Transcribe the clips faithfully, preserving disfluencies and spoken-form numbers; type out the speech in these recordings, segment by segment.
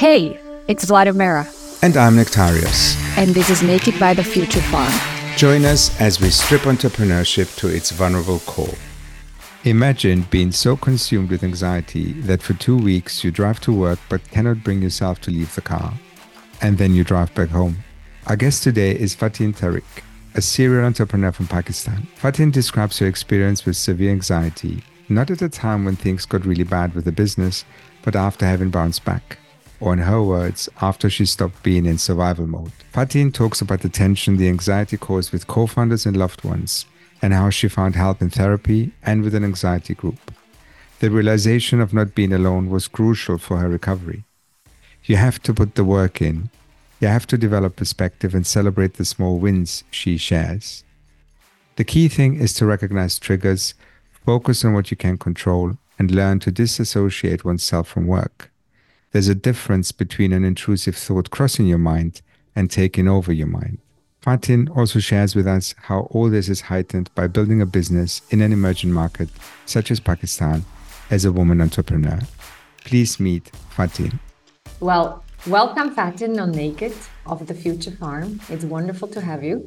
Hey, it's Vladimira. And I'm Nectarios. And this is Naked by the Future Farm. Join us as we strip entrepreneurship to its vulnerable core. Imagine being so consumed with anxiety that for two weeks you drive to work but cannot bring yourself to leave the car. And then you drive back home. Our guest today is Fatin Tariq, a serial entrepreneur from Pakistan. Fatin describes her experience with severe anxiety, not at a time when things got really bad with the business, but after having bounced back. Or in her words, after she stopped being in survival mode. Fatin talks about the tension the anxiety caused with co-founders and loved ones, and how she found help in therapy and with an anxiety group. The realization of not being alone was crucial for her recovery. You have to put the work in. You have to develop perspective and celebrate the small wins she shares. The key thing is to recognize triggers, focus on what you can control, and learn to disassociate oneself from work. There's a difference between an intrusive thought crossing your mind and taking over your mind. Fatin also shares with us how all this is heightened by building a business in an emerging market such as Pakistan as a woman entrepreneur. Please meet Fatin. Well, welcome Fatin on Naked of the Future Farm. It's wonderful to have you.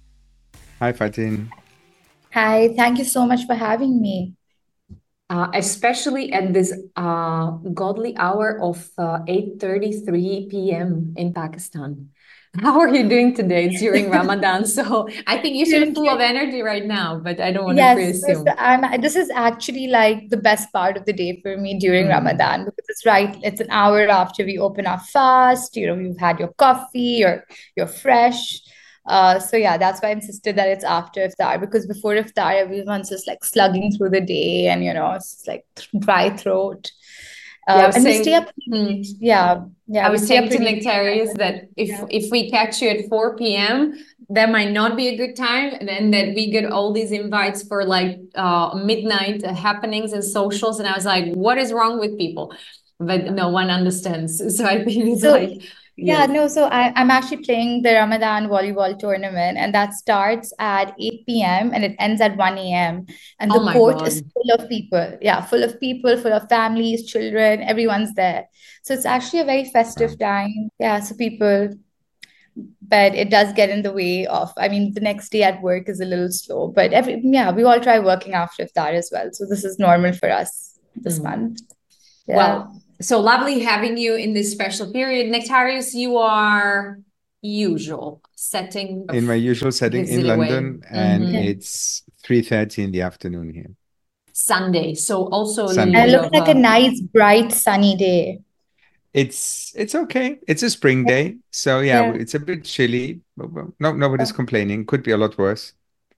Hi Fatin. Hi, thank you so much for having me. Uh, especially at this uh, godly hour of uh, eight thirty-three p.m. in Pakistan. How are you doing today? It's during Ramadan, so I think you should be full of energy right now, but I don't want Yes, to this, presume. I'm, this is actually like the best part of the day for me during Mm. Ramadan because it's right, it's an hour after we open our fast, you know, you've had your coffee, you're, you're fresh. Uh, so yeah, that's why I insisted that it's after iftar because before iftar, everyone's just like slugging through the day and, you know, it's like dry throat. Yeah, I Uh, was and we saying, stay up, hmm. yeah, yeah, I we was stay up saying to pretty late. Nectarius that if Yeah. if we catch you at four p.m., that might not be a good time, and then that we get all these invites for like uh, midnight happenings and socials, and I was like, what is wrong with people? But no one understands. So I think it's So like, yeah, yes. no, so I, I'm actually playing the Ramadan volleyball tournament, and that starts at eight p.m. and it ends at one a.m. And Oh the my court is God. full of people. Yeah, full of people, full of families, children, everyone's there. So it's actually a very festive time. Yeah, so people, but it does get in the way of, I mean, the next day at work is a little slow, but every, yeah, we all try working after iftar as well. So this is normal for us this Mm. month. Yeah. Well, so lovely having you in this special period. Nectarius, you are usual setting In my of usual setting in Gazille way. London, and Mhm. Yeah. it's three thirty in the afternoon here. Sunday. So also a little Sunday. And it bit looks of like a a nice, bright, sunny day. It's it's okay. It's a spring day, so yeah, Yeah. it's a bit chilly. But well, no, nobody's complaining. Could be a lot worse.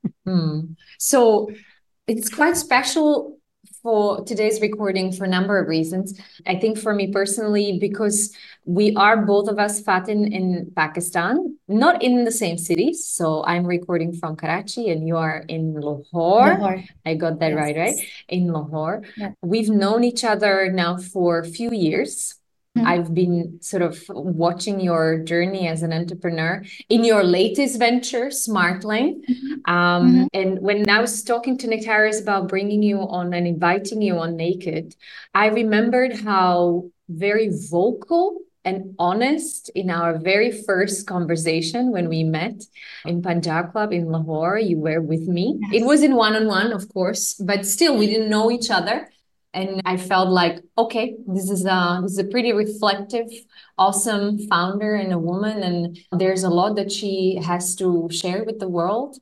Hmm. So it's quite special for today's recording for a number of reasons. I think for me personally, because we are both of us Fatin in Pakistan, not in the same cities. So I'm recording from Karachi and you are in Lahore. Lahore. I got that Yes. right, right? In Lahore. Yeah. We've known each other now for a few years. Mhm. I've been sort of watching your journey as an entrepreneur in your latest venture, Smartlane. Mhm. Um, Mhm. and when I was talking to Nectarius about bringing you on and inviting you on Naked, I remembered how very vocal and honest in our very first conversation when we met in Punjab Club in Lahore. You were with me. Yes. It was in one-on-one, of course, but still we didn't know each other. And I felt like, okay, this is a this is a pretty reflective, awesome founder and a woman, and there's a lot that she has to share with the world.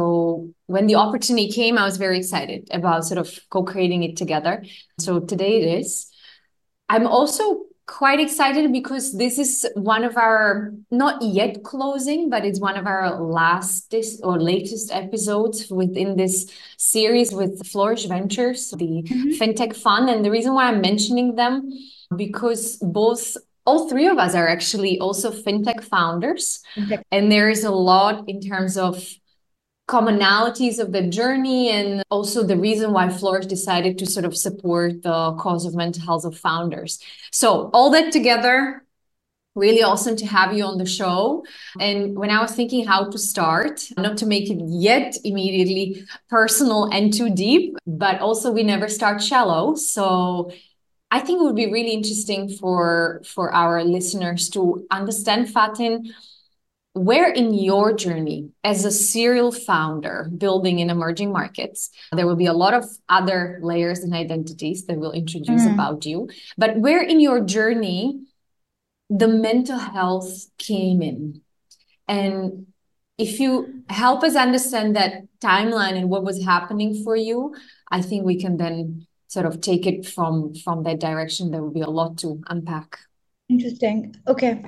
So when the opportunity came, I was very excited about sort of co-creating it together. So today it is. I'm also quite excited because this is one of our not yet closing, but it's one of our last or latest episodes within this series with Flourish Ventures, the Mhm. fintech fund. And the reason why I'm mentioning them, because both all three of us are actually also fintech founders. Fintech. And there is a lot in terms of commonalities of the journey and also the reason why Flourish decided to sort of support the cause of mental health of founders. So all that together, really awesome to have you on the show. And when I was thinking how to start, not to make it yet immediately personal and too deep, but also we never start shallow. So I think it would be really interesting for for our listeners to understand, Fatin, where in your journey as a serial founder building in emerging markets, there will be a lot of other layers and identities that we'll introduce Mm. about you, but where in your journey the mental health came in. And if you help us understand that timeline and what was happening for you, I think we can then sort of take it from from that direction. There will be a lot to unpack. Interesting. Okay.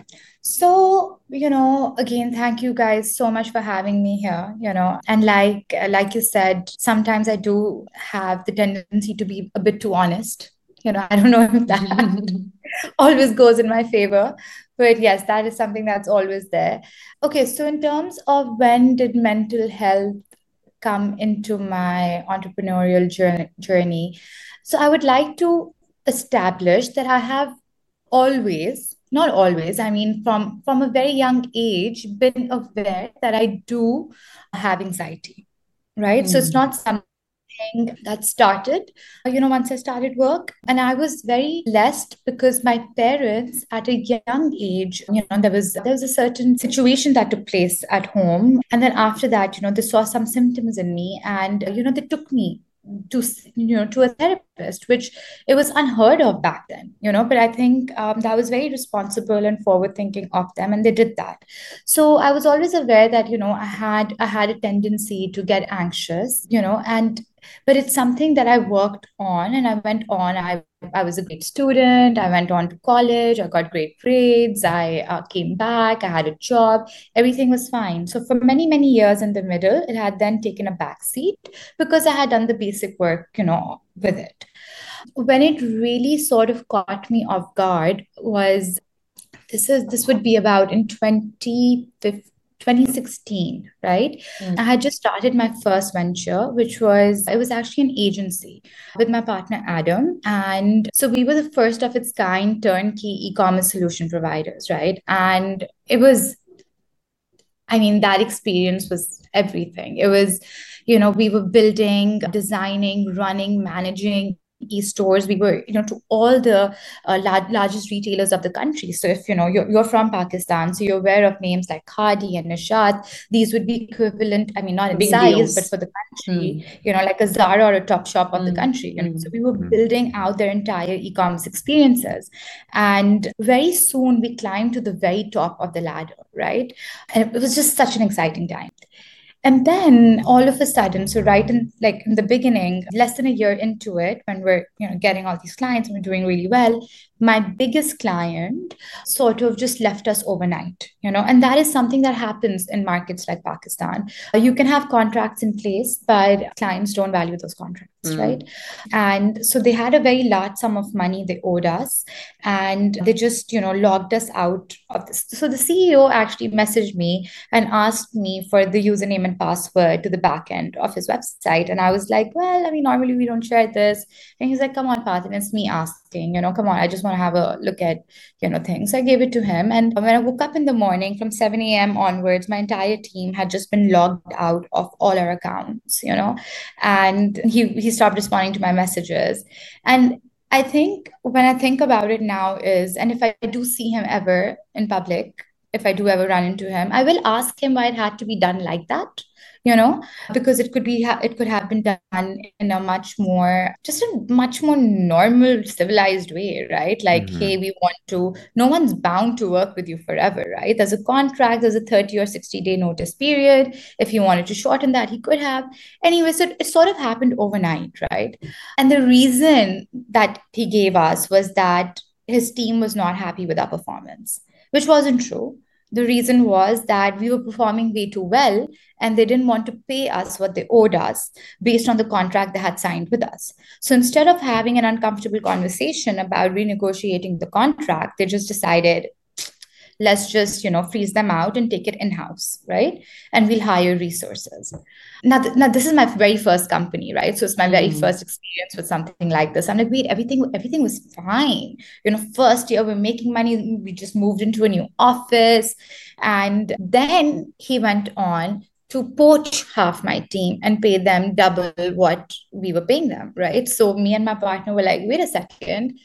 So, you know, again, thank you guys so much for having me here, you know. And like like you said, sometimes I do have the tendency to be a bit too honest. You know, I don't know if that always goes in my favor, but yes, that is something that's always there. Okay, so in terms of when did mental health come into my entrepreneurial journey, journey, so I would like to establish that I have always, not always, I mean, from from a very young age, been aware that I do have anxiety, right? So it's Mm. not something that started, you know, once I started work. And I was very blessed because my parents at a young age, you know, there was there was a certain situation that took place at home. And then after that, you know, they saw some symptoms in me and, you know, they took me to you know to a therapist, which it was unheard of back then, you know, but I think um, that was very responsible and forward thinking of them, and they did that. So I was always aware that, you know, i had i had a tendency to get anxious, you know, and but it's something that I worked on, and I went on. I I was a great student. I went on to college. I got great grades. I uh, came back. I had a job. Everything was fine. So for many, many years in the middle, it had then taken a back seat because I had done the basic work, you know, with it. When it really sort of caught me off guard was this is this would be about in twenty fifteen twenty sixteen, right? Mm. I had just started my first venture, which was, it was actually an agency with my partner, Adam. And so we were the first of its kind turnkey e-commerce solution providers, right? And it was, I mean, that experience was everything. It was, you know, we were building, designing, running, managing e-stores. We were, you know, to all the uh, large, largest retailers of the country. So if, you know, you're, you're from Pakistan, so you're aware of names like Khadi and Nishat, these would be equivalent, I mean, not in Big size, deals. but for the country, Mm. you know, like a Zara or a Topshop of the Mm. country. You know? So Mm. we were Mm. building out their entire e-commerce experiences. And very soon we climbed to the very top of the ladder, right? And it was just such an exciting time. And then all of a sudden, so right in like in the beginning, less than a year into it, when we're, you know, getting all these clients and we're doing really well, my biggest client sort of just left us overnight, you know, and that is something that happens in markets like Pakistan. You can have contracts in place, but clients don't value those contracts, Mm. right? And so they had a very large sum of money they owed us, and they just, you know, logged us out of this. So the C E O actually messaged me and asked me for the username and password to the back end of his website. And I was like, well, I mean, normally we don't share this. And he's like, come on, Fatin, it's me asking, you know, come on, I just want to have a look at, you know, things. So I gave it to him. And when I woke up in the morning from seven a.m. onwards, my entire team had just been logged out of all our accounts, you know, and he, he stopped responding to my messages. And I think when I think about it now is, and if I do see him ever in public, if I do ever run into him, I will ask him why it had to be done like that, you know, because it could be, it could have been done in a much more, just a much more normal, civilized way, right? Like, Mhm. hey, we want to, no one's bound to work with you forever, right? There's a contract, there's a thirty or sixty day notice period. If he wanted to shorten that, he could have. Anyway, so it sort of happened overnight, right? And the reason that he gave us was that his team was not happy with our performance, which wasn't true. The reason was that we were performing way too well, and they didn't want to pay us what they owed us based on the contract they had signed with us. So instead of having an uncomfortable conversation about renegotiating the contract, they just decided, let's just, you know, freeze them out and take it in-house, right? And we'll hire resources. Now, th- now this is my very first company, right? So it's my very Mm. first experience with something like this. I'm like, wait, everything, everything was fine. You know, first year we're making money. We just moved into a new office. And then he went on to poach half my team and pay them double what we were paying them, right? So me and my partner were like, wait a second,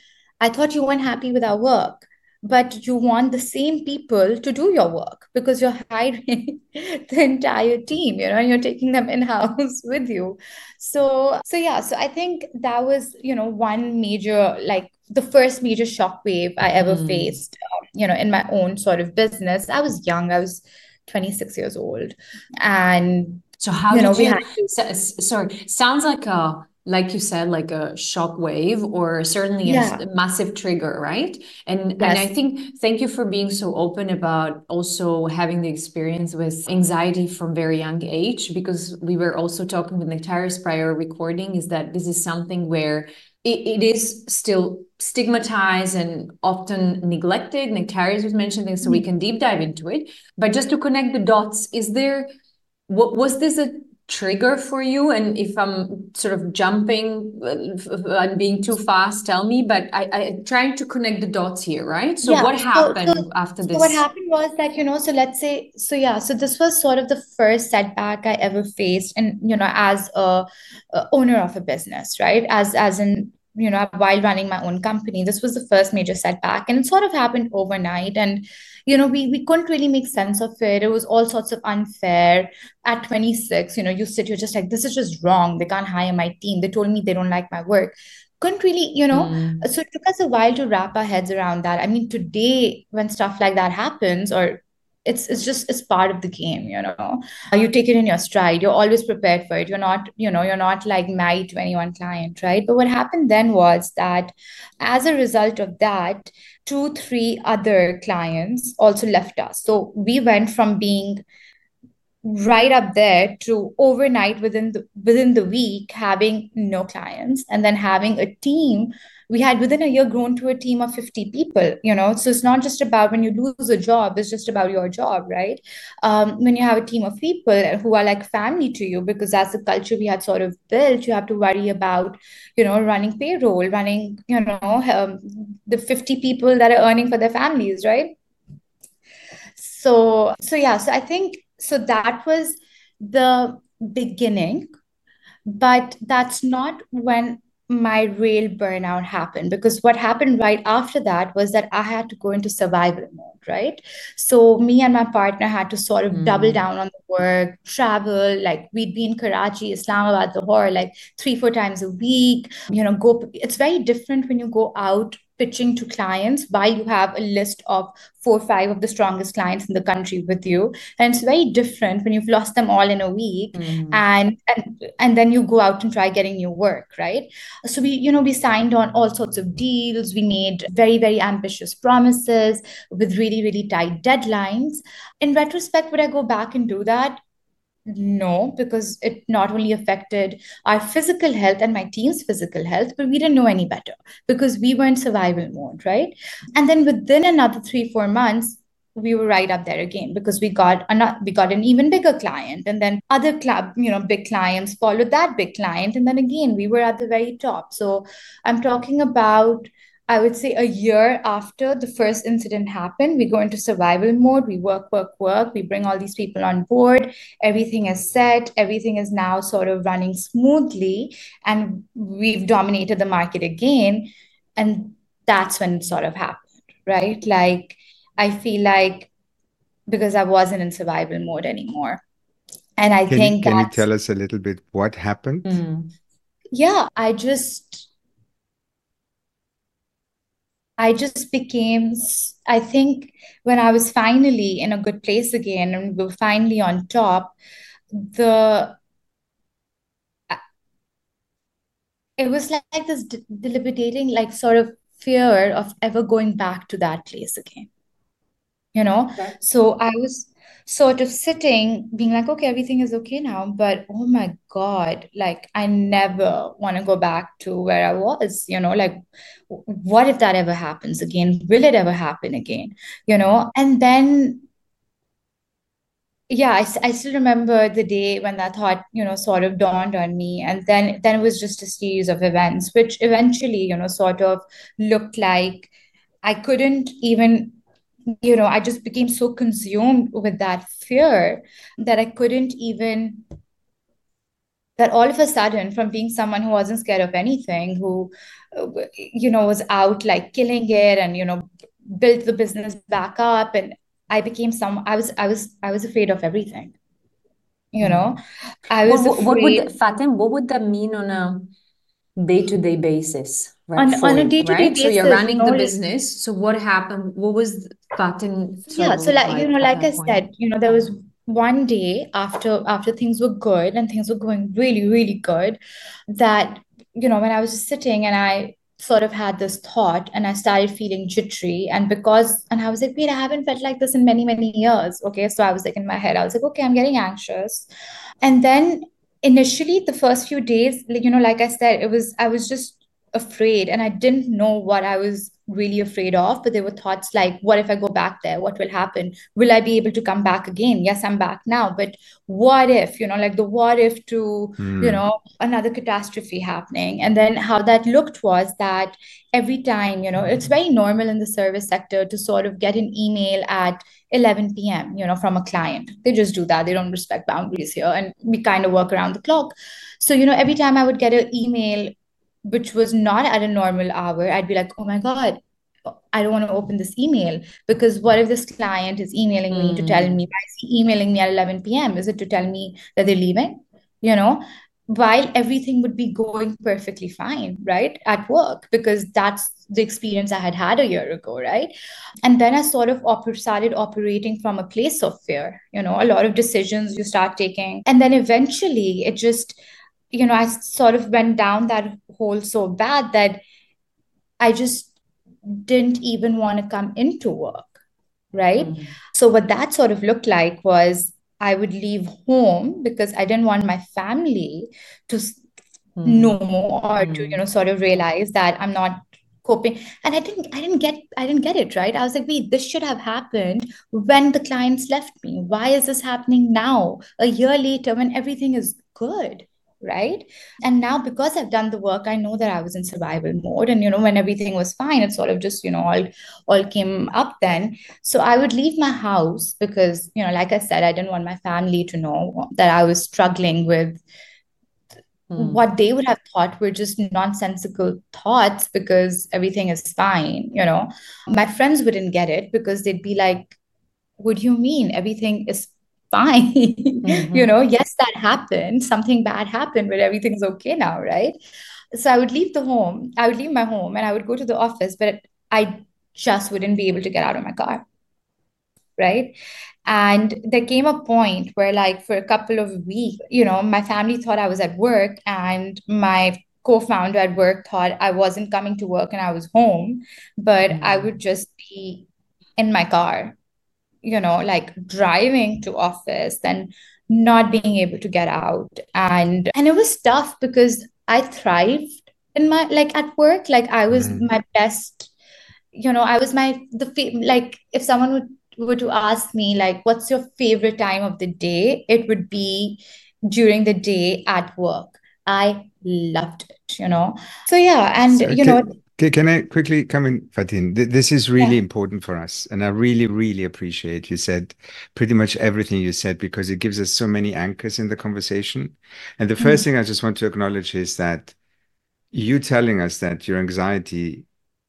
I thought you weren't happy with our work, but you want the same people to do your work because you're hiring the entire team, you know, and you're taking them in-house with you. So, so yeah, so I think that was, you know, one major, like the first major shockwave I ever Mm. faced, um, you know, in my own sort of business. I was young, I was twenty-six years old. And, So how you know, did we you, had to, so- s- sorry, sounds like a, like you said, like a shock wave or certainly a s- yeah, massive trigger, right? And and I yes. think thank you for being so open about also having the experience with anxiety from very young age, because we were also talking with Nectarius prior recording, is that this is something where it, it is still stigmatized and often neglected. Nectarius was mentioning, so we can deep dive into it. But just to connect the dots, is there, what was this a trigger for you? And if I'm sort of jumping uh, and being too fast, tell me. But I, I trying to connect the dots here, right? So Yeah, what so so happened after so what this? happened was that, you know, so let's say, so yeah, so this was sort of the first setback I ever faced, and you know, as a, a owner of a business, right? As as in, you know, while running my own company, this was the first major setback, and it sort of happened overnight, and you know, we we couldn't really make sense of it. It was all sorts of unfair. At twenty-six, you know, you sit, you're just like, this is just wrong. They can't hire my team. They told me they don't like my work. Couldn't really, you know, Mm. so it took us a while to wrap our heads around that. I mean, today when stuff like that happens, or it's it's just it's part of the game, you know. You take it in your stride. You're always prepared for it. You're not, you know, you're not like married to any one client, right? But what happened then was that as a result of that, two, three other clients also left us. So we went from being right up there to overnight within the within the week having no clients, and then having a team. We had within a year grown to a team of fifty people, you know. So it's not just about when you lose a job, it's just about your job, right? Um, when you have a team of people who are like family to you, because that's the culture we had sort of built. You have to worry about, you know, running payroll, running, you know, um, the fifty people that are earning for their families, right? So so yeah, so I think, so that was the beginning, but that's not when my real burnout happened, because what happened right after that was that I had to go into survival mode, right? So me and my partner had to sort of double Mm. down on the work, travel, like we'd be in Karachi, Islamabad, Lahore, like three, four times a week, you know, go, it's very different when you go out pitching to clients while you have a list of four or five of the strongest clients in the country with you, and it's very different when you've lost them all in a week, Mm. and and and then you go out and try getting new work, right? So we, you know, we signed on all sorts of deals. We made very, very ambitious promises with really, really tight deadlines. In retrospect, would I go back and do that? No, because it not only affected our physical health and my team's physical health, but we didn't know any better because we were in survival mode, right? And then within another three, four months, we were right up there again because we got another, we got an even bigger client, and then other club, you know, big clients followed that big client, and then again we were at the very top. So I'm talking about, I would say, a year after the first incident happened, we go into survival mode. We work, work, work. We bring all these people on board. Everything is set. Everything is now sort of running smoothly. And we've dominated the market again. And that's when it sort of happened, right? Like, I feel like because I wasn't in survival mode anymore. And I Can you think can you that's, tell us a little bit what happened? Mm. yeah, I just I just became, s- I think when I was finally in a good place again and we were finally on top, the it was like, like this de- debilitating, like sort of fear of ever going back to that place again, you know? Okay. So I was sort of sitting, being like, okay, everything is okay now, but oh my God, like I never want to go back to where I was, you know, like w- what if that ever happens again? Will it ever happen again? You know? And then yeah, I, s- I still remember the day when that thought, you know, sort of dawned on me. And then then it was just a series of events, which eventually, you know, sort of looked like I couldn't even, you know, I just became so consumed with that fear that I couldn't even that all of a sudden, from being someone who wasn't scared of anything, who, uh, you know, was out like killing it and, you know, built the business back up, and I became some, I was, I was, I was afraid of everything. You know, I was What, what would afraid. Faten, what would that mean on a day-to-day basis, right? On, for on a you, day-to-day right? So you're basis, you running know, the like- business. So what happened? What was Faten sort yeah, of so look like, you know, at like I that point? said, you know, there was one day after after things were good and things were going really, really good, that, you know, when I was just sitting and I sort of had this thought and I started feeling jittery. And because, and I was like, wait, I haven't felt like this in many, many years. Okay. So I was like, in my head, I was like, okay, I'm getting anxious. And then initially, the first few days, like, you know, like I said, it was, I was just afraid and I didn't know what I was really afraid of. But there were thoughts like, what if I go back there? What will happen? Will I be able to come back again? Yes, I'm back now. But what if, you know, like the what if to, Mm. you know, another catastrophe happening. And then how that looked was that every time, you know, it's very normal in the service sector to sort of get an email at eleven p.m., you know, from a client. They just do that. They don't respect boundaries here. And we kind of work around the clock. So, you know, every time I would get an email which was not at a normal hour, I'd be like, oh my God, I don't want to open this email, because what if this client is emailing me to tell me, why is he emailing me at eleven p.m.? Is it to tell me that they're leaving? You know, while everything would be going perfectly fine, right, at work, because that's the experience I had had a year ago, right? And then I sort of op- started operating from a place of fear, you know, a lot of decisions you start taking. And then eventually it just, you know, I sort of went down that hole so bad that I just didn't even want to come into work, right? Mm. So what that sort of looked like was I would leave home because I didn't want my family to s- Mm. know or to, you Mm. know, sort of realize that I'm not coping. And I didn't, I didn't get, I didn't get it, right? I was like, wait, this should have happened when the clients left me. Why is this happening now, a year later, when everything is good? Right. And now, because I've done the work, I know that I was in survival mode. And, you know, when everything was fine, it sort of just, you know, all, all came up then. So I would leave my house because, you know, like I said, I didn't want my family to know that I was struggling with Mm. what they would have thought were just nonsensical thoughts because everything is fine. You know, my friends wouldn't get it because they'd be like, what do you mean? Everything is fine. Mhm. You know, yes, that happened. Something bad happened, but everything's okay now, right? So I would leave the home, I would leave my home and I would go to the office, but I just wouldn't be able to get out of my car. Right. And there came a point where, like, for a couple of weeks, you know, my family thought I was at work, and my co-founder at work thought I wasn't coming to work and I was home, but I would just be in my car, you know, like driving to office and not being able to get out. And and it was tough because I thrived in my, like, at work. Like I was Mm. my best, you know, I was my the fa- like if someone would were to ask me like what's your favorite time of the day, it would be during the day at work. I loved it, you know. So yeah, and So you know, can, can, can I quickly come in, Fatin? Th- This is really yeah. important for us. And I really, really appreciate you said pretty much everything you said, because it gives us so many anchors in the conversation. And the first Mm. thing I just want to acknowledge is that you telling us that your anxiety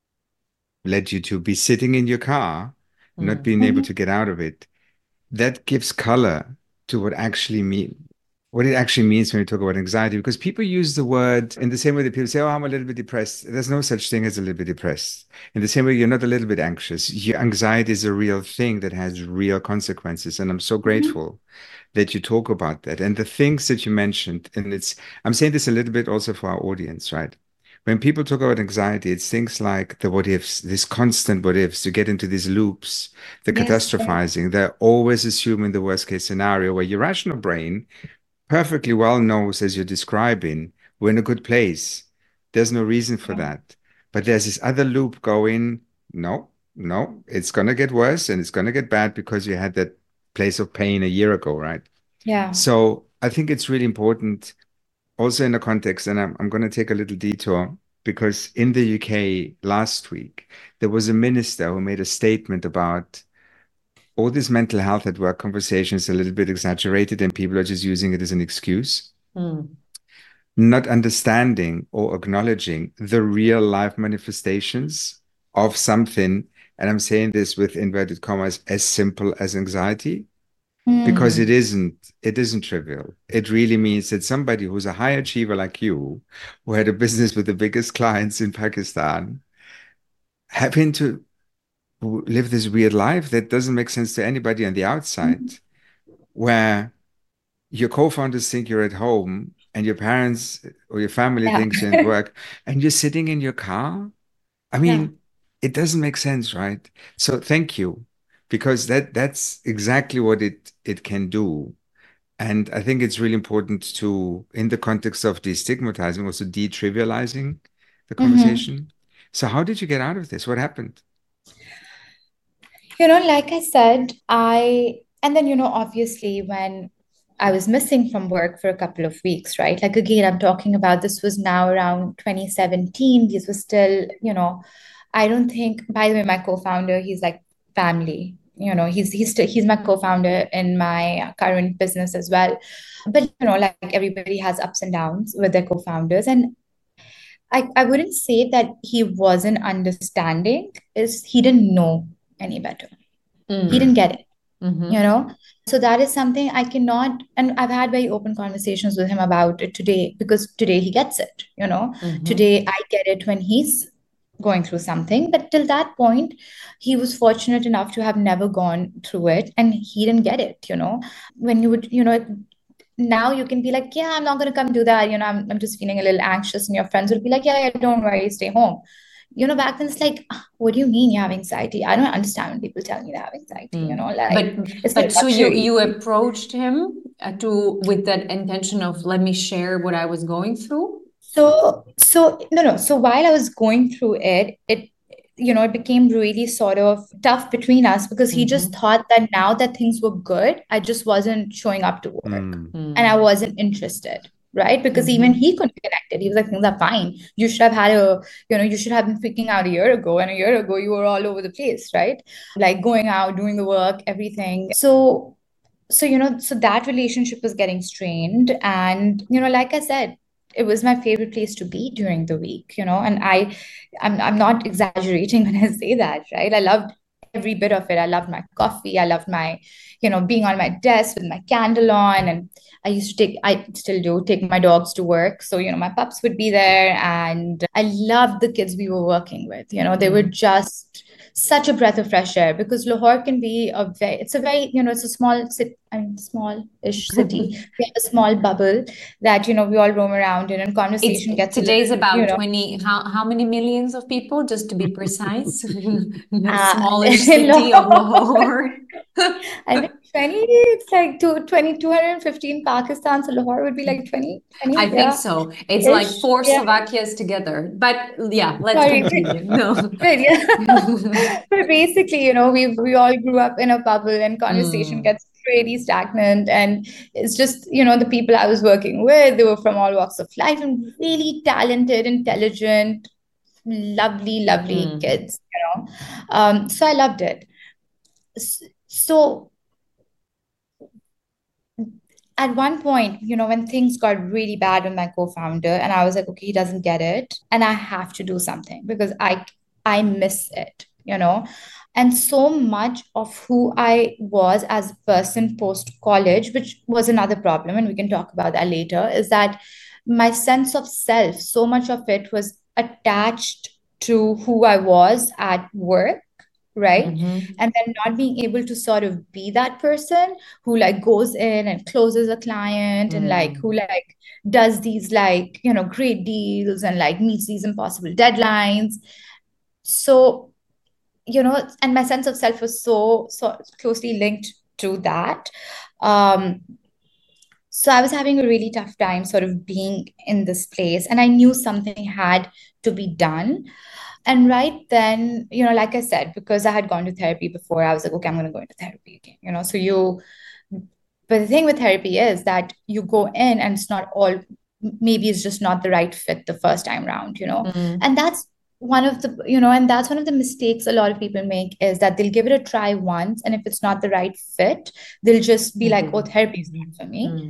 led you to be sitting in your car, not Mm. being able Mhm. to get out of it. That gives color to what actually mean what it actually means when we talk about anxiety, because people use the word in the same way that people say, oh, I'm a little bit depressed. There's no such thing as a little bit depressed. In the same way, you're not a little bit anxious. Your anxiety is a real thing that has real consequences. And I'm so Mhm. grateful that you talk about that. And the things that you mentioned, and it's, I'm saying this a little bit also for our audience, right? When people talk about anxiety, it's things like the what ifs, this constant what ifs, to get into these loops, the Yes, yes. catastrophizing. They're always assuming the worst case scenario, where your rational brain perfectly well knows, as you're describing, we're in a good place. There's no reason for Yeah. that. But there's this other loop going, no, no, it's going to get worse and it's going to get bad because you had that place of pain a year ago, right? Yeah. So I think it's really important also in the context, and I'm, I'm going to take a little detour, because in the U K last week, there was a minister who made a statement about all this mental health at work conversation is a little bit exaggerated and people are just using it as an excuse. Mm. not understanding or acknowledging the real life manifestations of something. And I'm saying this with inverted commas, as simple as anxiety, because it Mm. isn't, it isn't trivial. It really means that somebody who's a high achiever like you, who had a business with the biggest clients in Pakistan, having to live this weird life that doesn't make sense to anybody on the outside, where your co-founders think you're at home and your parents or your family Yeah. thinks you're at work and you're sitting in your car. I Yeah. mean, it doesn't make sense, right? So thank you, because that that's exactly what it it can do. And I think it's really important to, in the context of destigmatizing, also detrivializing the hmm conversation. So how did you get out of this? What happened? You know, like I said, I, and then, you know, obviously when I was missing from work for a couple of weeks, right? Like, again, I'm talking about this was now around twenty seventeen. These were still, you know, I don't think, by the way, my co-founder, he's like family. You know, he's he's still he's my co-founder in my current business as well. But you know, like everybody has ups and downs with their co-founders. And I, I wouldn't say that he wasn't understanding, is he didn't know any better. He didn't Mm. get it, Mm-hmm. you know? So that is something I cannot, and I've had very open conversations with him about it today, because today he gets it, you know? Mm-hmm. Today I get it when he's going through something. But till that point, he was fortunate enough to have never gone through it, and he didn't get it, you know? When you would, you know, now you can be like, yeah, I'm not going to come do that. You know, I'm, I'm just feeling a little anxious. And your friends would be like, yeah, yeah, don't worry, stay home. You know, back then it's like, "Ah, what do you mean you have anxiety? I don't understand when people tell me they have anxiety, you know, Mm. like But it's a but so you luxury. you approached him uh, to with that intention of let me share what I was going through. So, so no, no. So while I was going through it, it, you know, it became really sort of tough between us, because he just Mm-hmm. thought that now that things were good, I just wasn't showing up to work Mm. and I Mm. wasn't interested, right? Because even Mm-hmm. he couldn't connect it. He was like, things are fine. You should have had a, you know, you should have been freaking out a year ago, and a year ago you were all over the place, right? Like going out, doing the work, everything. So, so you know, so that relationship was getting strained. And you know, like I said, it was my favorite place to be during the week, you know. And i i'm, I'm not exaggerating when I say that, right? I loved every bit of it. I loved my coffee, I loved my, you know, being on my desk with my candle on. And I used to take, I still do take my dogs to work, so you know, my pups would be there. And I loved the kids we were working with, you know. They were Mm. just such a breath of fresh air, because Lahore can be a very, it's a very, you know, it's a small city, I mean, small-ish city. We have a small bubble that, you know, we all roam around in, and It's conversation gets a today's little, you about know, twenty. How how many millions of people, just to be precise, in a uh, smallish in city of Lahore. Lahore? I think twenty, it's like two, twenty, two hundred fifteen Pakistan, so Lahore would be like twenty, I twenty, think yeah, so. It's like ish, four yeah. Slovakias together. But yeah, let's Sorry, continue. No. but yeah. But basically, you know, we we all grew up in a bubble, and conversation Mm. gets pretty stagnant. And it's just, you know, the people I was working with, they were from all walks of life, and really talented, intelligent, lovely, lovely Mm. kids, you know. Um, so I loved it. S- So at one point, you know, when things got really bad with my co-founder, and I was like, okay, he doesn't get it, and I have to do something, because I I miss it, you know. And so much of who I was as a person post college, which was another problem, and we can talk about that later, is that my sense of self, so much of it was attached to who I was at work, right? Mm-hmm. And then not being able to sort of be that person who like goes in and closes a client, and like who Mm. like does these like, you know, great deals, and like meets these impossible deadlines. So, you know, and my sense of self was so so closely linked to that. um so I was having a really tough time sort of being in this place, and I knew something had to be done. And right then, you know, like I said, because I had gone to therapy before, I was like, okay, I'm going to go into therapy again, you know. So you, but the thing with therapy is that you go in and it's not all, maybe it's just not the right fit the first time round, you know. Mm. And that's one of the, you know, and that's one of the mistakes a lot of people make, is that they'll give it a try once. And if it's not the right fit, they'll just be like, oh, Mm-hmm. therapy is not for me. Mm.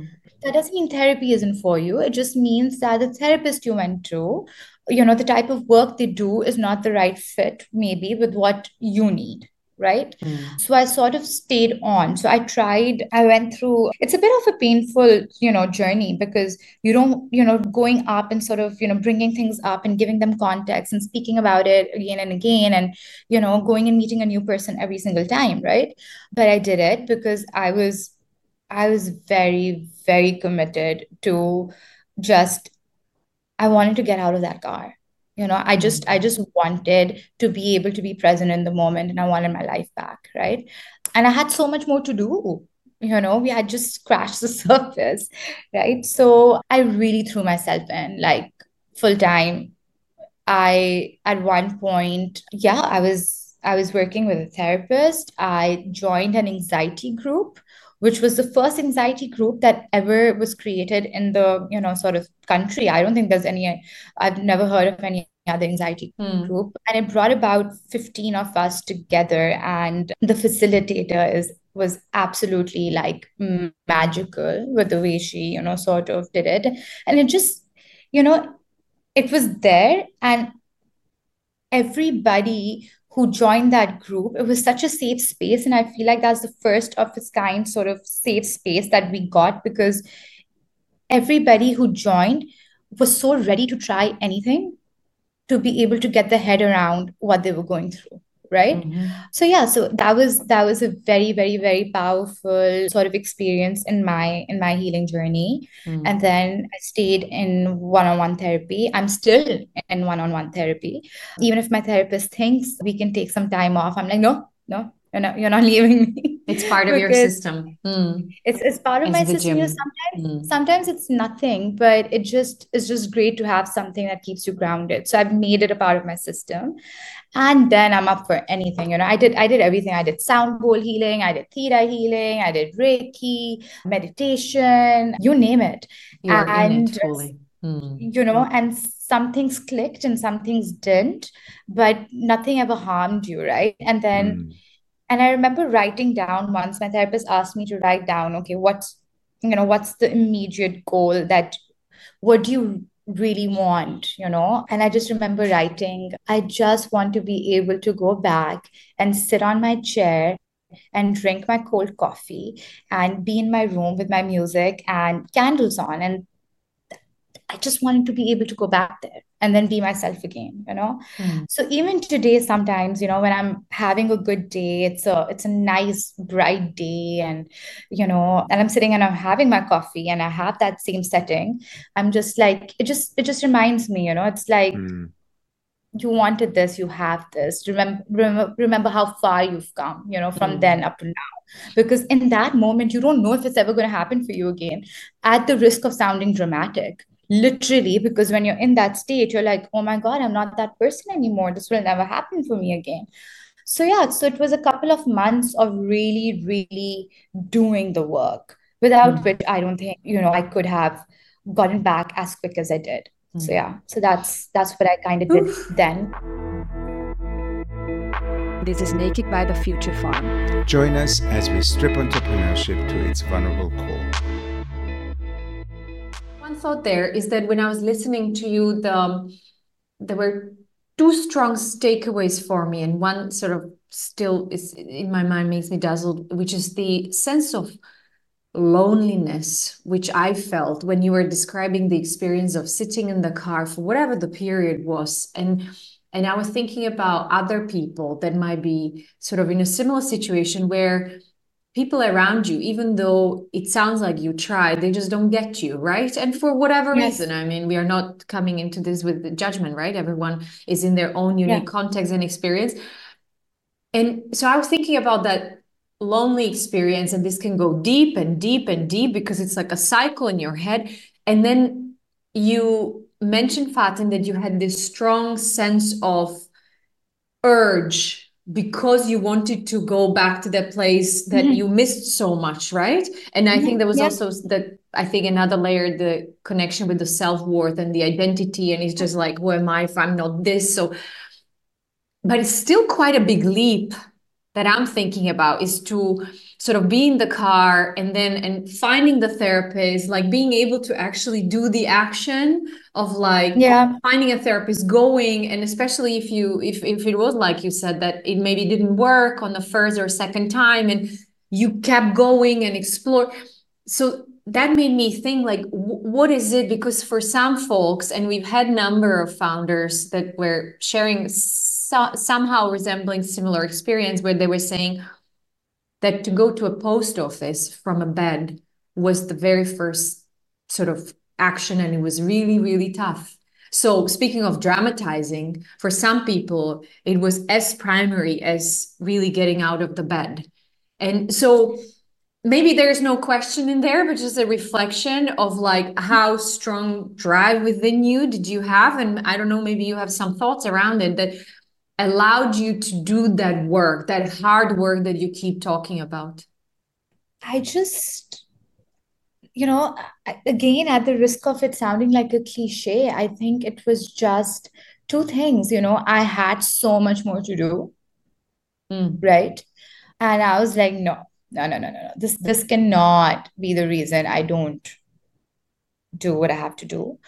that doesn't mean therapy isn't for you. It just means that the therapist you went to, you know, the type of work they do is not the right fit, maybe with what you need. Right. Mm. So I sort of stayed on. So I tried, I went through, it's a bit of a painful, you know, journey because you don't, you know, going up and sort of, you know, bringing things up and giving them context and speaking about it again and again and, you know, going and meeting a new person every single time. Right. But I did it because I was, I was very, very committed to just, I wanted to get out of that car. You know, I just, I just wanted to be able to be present in the moment and I wanted my life back, right? And I had so much more to do. You know, we had just scratched the surface, right? So I really threw myself in like full time. I, at one point, yeah, I was, I was working with a therapist. I joined an anxiety group, which was the first anxiety group that ever was created in the, you know, sort of country. I don't think there's any, I've never heard of any other anxiety Mm. group. And it brought about fifteen of us together. And the facilitator is was absolutely like magical with the way she, you know, sort of did it. And it just, you know, it was there. And everybody who joined that group, it was such a safe space. And I feel like that's the first of its kind sort of safe space that we got because everybody who joined was so ready to try anything to be able to get their head around what they were going through. Right. Mhm. So yeah, so that was that was a very, very, very powerful sort of experience in my in my healing journey. Mm. And then I stayed in one-on-one therapy. I'm still in one-on-one therapy. Even if my therapist thinks we can take some time off, I'm like, no, no, you're not, you're not leaving me. It's part of your Because system. Mm. it's it's part of As my the system. You know, gym. sometimes Mm. sometimes it's nothing, but it just it's just great to have something that keeps you grounded. So I've made it a part of my system. And then I'm up for anything. You know, I did I did everything. I did sound bowl healing, I did theta healing, I did Reiki, meditation, you name it. You're in And it fully. Mm. you know, and some things clicked and some things didn't, but nothing ever harmed you, right? And then Mm. and I remember writing down once, my therapist asked me to write down, okay, what's, you know, what's the immediate goal that, what do you really want, you know? And I just remember writing, I just want to be able to go back and sit on my chair and drink my cold coffee and be in my room with my music and candles on. And I just wanted to be able to go back there and then be myself again, you know? Mm. So even today, sometimes, you know, when I'm having a good day, it's a it's a nice, bright day, and you know, and I'm sitting and I'm having my coffee and I have that same setting. I'm just like, it just it just reminds me, you know, it's like Mm. you wanted this, you have this. Remember, remember, remember how far you've come, you know, from Mm. then up to now. Because in that moment, you don't know if it's ever going to happen for you again, at the risk of sounding dramatic. Literally, because when you're in that state, you're like, oh my God, I'm not that person anymore. This will never happen for me again. So, yeah, so it was a couple of months of really, really doing the work, without Mm. which I don't think, you know, I could have gotten back as quick as I did. So, Mm. yeah, so that's that's what I kind of did Oof. then. This is Naked by the Future Farm. Join us as we strip entrepreneurship to its vulnerable core. One thought there is that when I was listening to you, the there were two strong takeaways for me, and one sort of still is in my mind, makes me dazzled, which is the sense of loneliness, which I felt when you were describing the experience of sitting in the car for whatever the period was. And and I was thinking about other people that might be sort of in a similar situation where people around you, even though it sounds like you tried, they just don't get you, right? And for whatever Yes. reason, I mean, we are not coming into this with the judgment, right? Everyone is in their own unique Yeah. context and experience. And so I was thinking about that lonely experience, and this can go deep and deep and deep because it's like a cycle in your head. And then you mentioned, Fatin, that you had this strong sense of urge because you wanted to go back to that place that Mhm. you missed so much, right? And I think Mhm. there was Yeah. also that, I think another layer, the connection with the self-worth and the identity. And it's just like, who am I if I'm not this? So, but it's still quite a big leap that I'm thinking about is to sort of be in the car and then and finding the therapist, like being able to actually do the action of like Yeah. finding a therapist, going, and especially if you if if it was like you said that it maybe didn't work on the first or second time and you kept going and explore. So that made me think like, w- what is it? Because for some folks, and we've had number of founders that were sharing so, somehow resembling similar experience where they were saying that to go to a post office from a bed was the very first sort of action, and it was really, really tough. So speaking of dramatizing, for some people, it was as primary as really getting out of the bed. And so maybe there's no question in there, but just a reflection of like how strong drive within you did you have? And I don't know, maybe you have some thoughts around it that allowed you to do that work, that hard work that you keep talking about. I just, you know, I- again, at the risk of it sounding like a cliche, I think it was just two things. You know, I had so much more to do, Mm. right? And I was like, no, no, no, no, no, no. This this cannot be the reason I don't do what I have to do.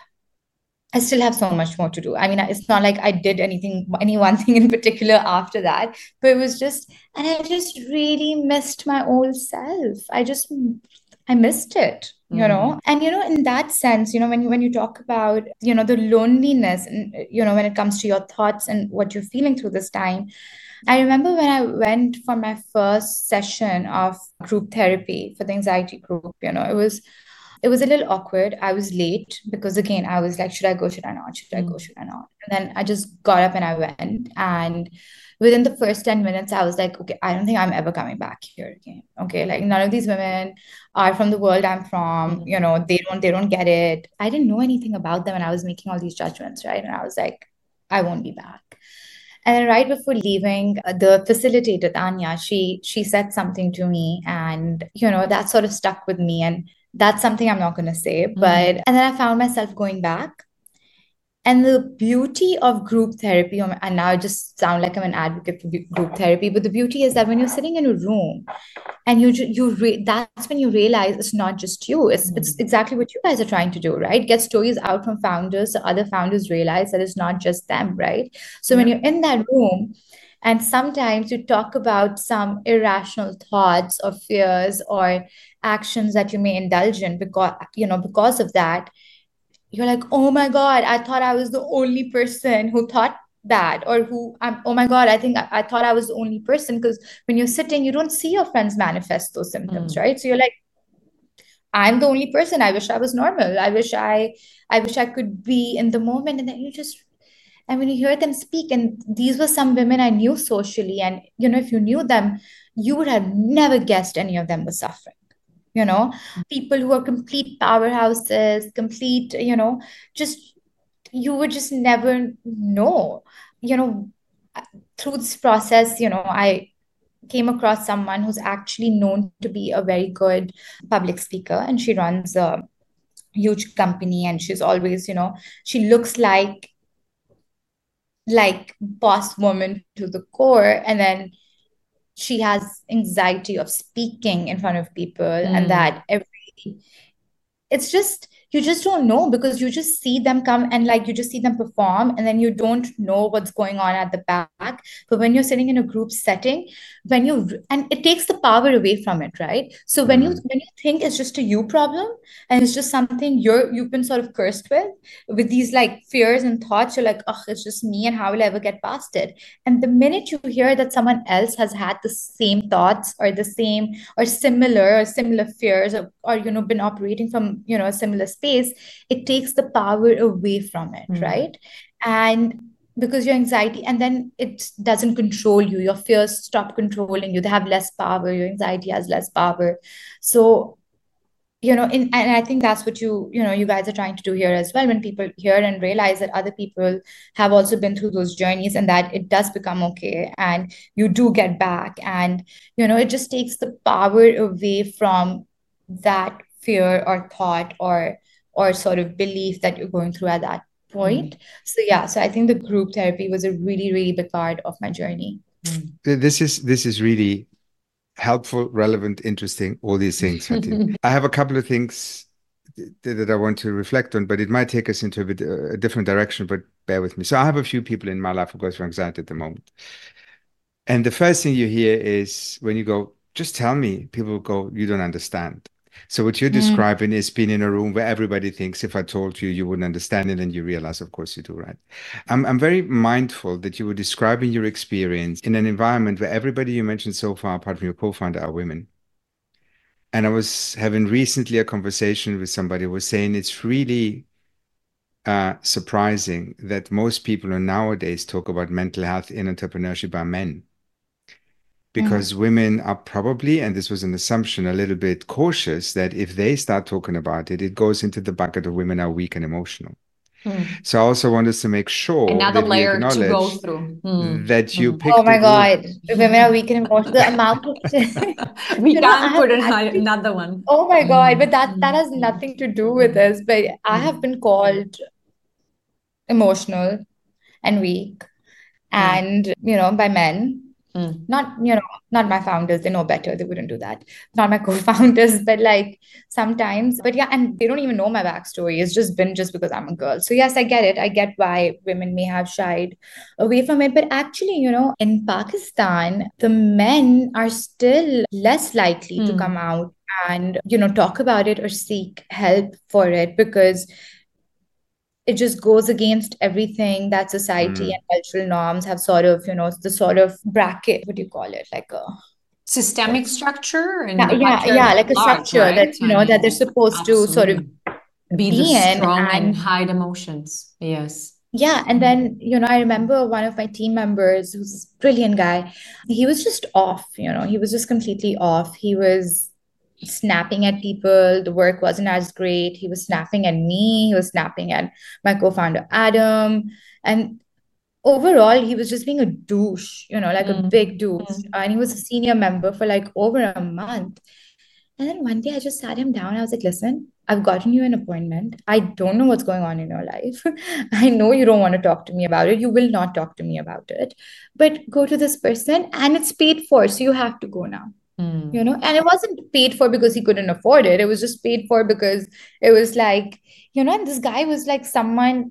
I still have so much more to do. I mean, it's not like I did anything, any one thing in particular after that, but it was just, and I just really missed my old self. I just, I missed it, you Mm. know? And, you know, in that sense, you know, when you, when you talk about, you know, the loneliness and, you know, when it comes to your thoughts and what you're feeling through this time, I remember when I went for my first session of group therapy for the anxiety group, you know, it was, it was a little awkward. I was late because again, I was like, should I go? Should I not? Should I go? Mm. Should I not? And then I just got up and I went. And within the first ten minutes, I was like, okay, I don't think I'm ever coming back here again. Okay. Like none of these women are from the world I'm from. Mm. You know, they don't, they don't get it. I didn't know anything about them and I was making all these judgments, right? And I was like, I won't be back. And then right before leaving, uh, the facilitator, Tanya, she she said something to me, and you know, that sort of stuck with me. And that's something I'm not gonna say. Mhm. But and then I found myself going back. And the beauty of group therapy, um, and now I just sound like I'm an advocate for bu- group therapy, but the beauty is that when you're sitting in a room and you ju- you re- that's when you realize it's not just you. It's it's Mm. exactly what you guys are trying to do, right? Get stories out from founders so other founders realize that it's not just them, right? So when Yeah. you're in that room and sometimes you talk about some irrational thoughts or fears or actions that you may indulge in because you know because of that, you're like, oh my God, I thought I was the only person who thought that, or who I'm, oh my God, I think I, I thought I was the only person. Because when you're sitting, you don't see your friends manifest those symptoms, Mm. right? So you're like, I'm the only person. I wish I was normal. I wish I, I wish I could be in the moment. And then you just, and when you hear them speak, and these were some women I knew socially, and you know, if you knew them, you would have never guessed any of them were suffering. You know, people who are complete powerhouses, complete, you know, just you would just never know. You know, through this process, you know, I came across someone who's actually known to be a very good public speaker, and she runs a huge company, and she's always, you know, she looks like like boss woman to the core, and then she has anxiety of speaking in front of people, and Mm. that every it's just you just don't know because you just see them come and like you just see them perform and then you don't know what's going on at the back. But when you're sitting in a group setting, when you and it takes the power away from it, right? So when you Mm. when you think it's just a you problem and it's just something you're you've been sort of cursed with with these like fears and thoughts, you're like, oh, it's just me and how will I ever get past it? And the minute you hear that someone else has had the same thoughts or the same or similar or similar fears or, or you know been operating from you know a similar space, it takes the power away from it, Mm. right? And because your anxiety and then it doesn't control you, your fears stop controlling you, they have less power, your anxiety has less power. So you know in and I think that's what you you know you guys are trying to do here as well, when people hear and realize that other people have also been through those journeys and that it does become okay and you do get back, and you know it just takes the power away from that fear or thought or or sort of belief that you're going through at that point. So yeah, so I think the group therapy was a really really big part of my journey. This is this is really helpful, relevant, interesting, all these things, Hatim. I have a couple of things th- that I want to reflect on, but it might take us into a bit uh, a different direction, but bear with me. So I have a few people in my life who goes for anxiety at the moment. And the first thing you hear is when you go, just tell me, people go, you don't understand. So what you're Mm. describing is being in a room where everybody thinks if I told you, you wouldn't understand it, and you realize, of course you do, right? I'm, I'm very mindful that you were describing your experience in an environment where everybody you mentioned so far, apart from your co-founder, are women. And I was having recently a conversation with somebody who was saying it's really uh, surprising that most people who nowadays talk about mental health in entrepreneurship are men. Because Mm. women are probably, and this was an assumption, a little bit cautious that if they start talking about it, it goes into the bucket of women are weak and emotional. Hmm. So I also want us to make sure Another that we layer to go acknowledge through. Hmm. that you Hmm. Oh picked my a group. God. Women are weak and emotional. The amount of We you know, I can't have put an, actually, another one. oh my God, but that that Hmm. has nothing to do with this. But I have Hmm. been called emotional and weak, Hmm. and you know, by men. Hmm. Not, you know, not my founders, they know better, they wouldn't do that. Not my co-founders, but like sometimes, but yeah, and they don't even know my backstory. It's just been just because I'm a girl. So yes, I get it. I get why women may have shied away from it. But actually, you know, in Pakistan, the men are still less likely to come Hmm. out and, you know, talk about it or seek help for it, because it just goes against everything that society Mm, and cultural norms have sort of, you know, the sort of bracket, what do you call it? Like a, Systemic structure and yeah, the yeah, yeah, patriarchy like at a large, structure that, right? you I know, that they're mean, supposed to sort of absolutely. Be the be in. strong and And hide emotions. Yes. yeah, and then, you know, I remember one of my team members who's a brilliant guy. He was just off, you know, he was just completely off. He was snapping at people. The work wasn't as great. He was snapping at me. He was snapping at my co-founder, Adam. And overall, he was just being a douche, you know, like a Hmm. big douche. Hmm. And he was a senior member for like over a month. And then one day I just sat him down. I was like, listen, I've gotten you an appointment. I don't know what's going on in your life. I know you don't want to talk to me about it. You will not talk to me about it. But go to this person and it's paid for. So you have to go now. Hmm. You know, and it wasn't paid for because he couldn't afford it. It was just paid for because it was like, you know, and this guy was like someone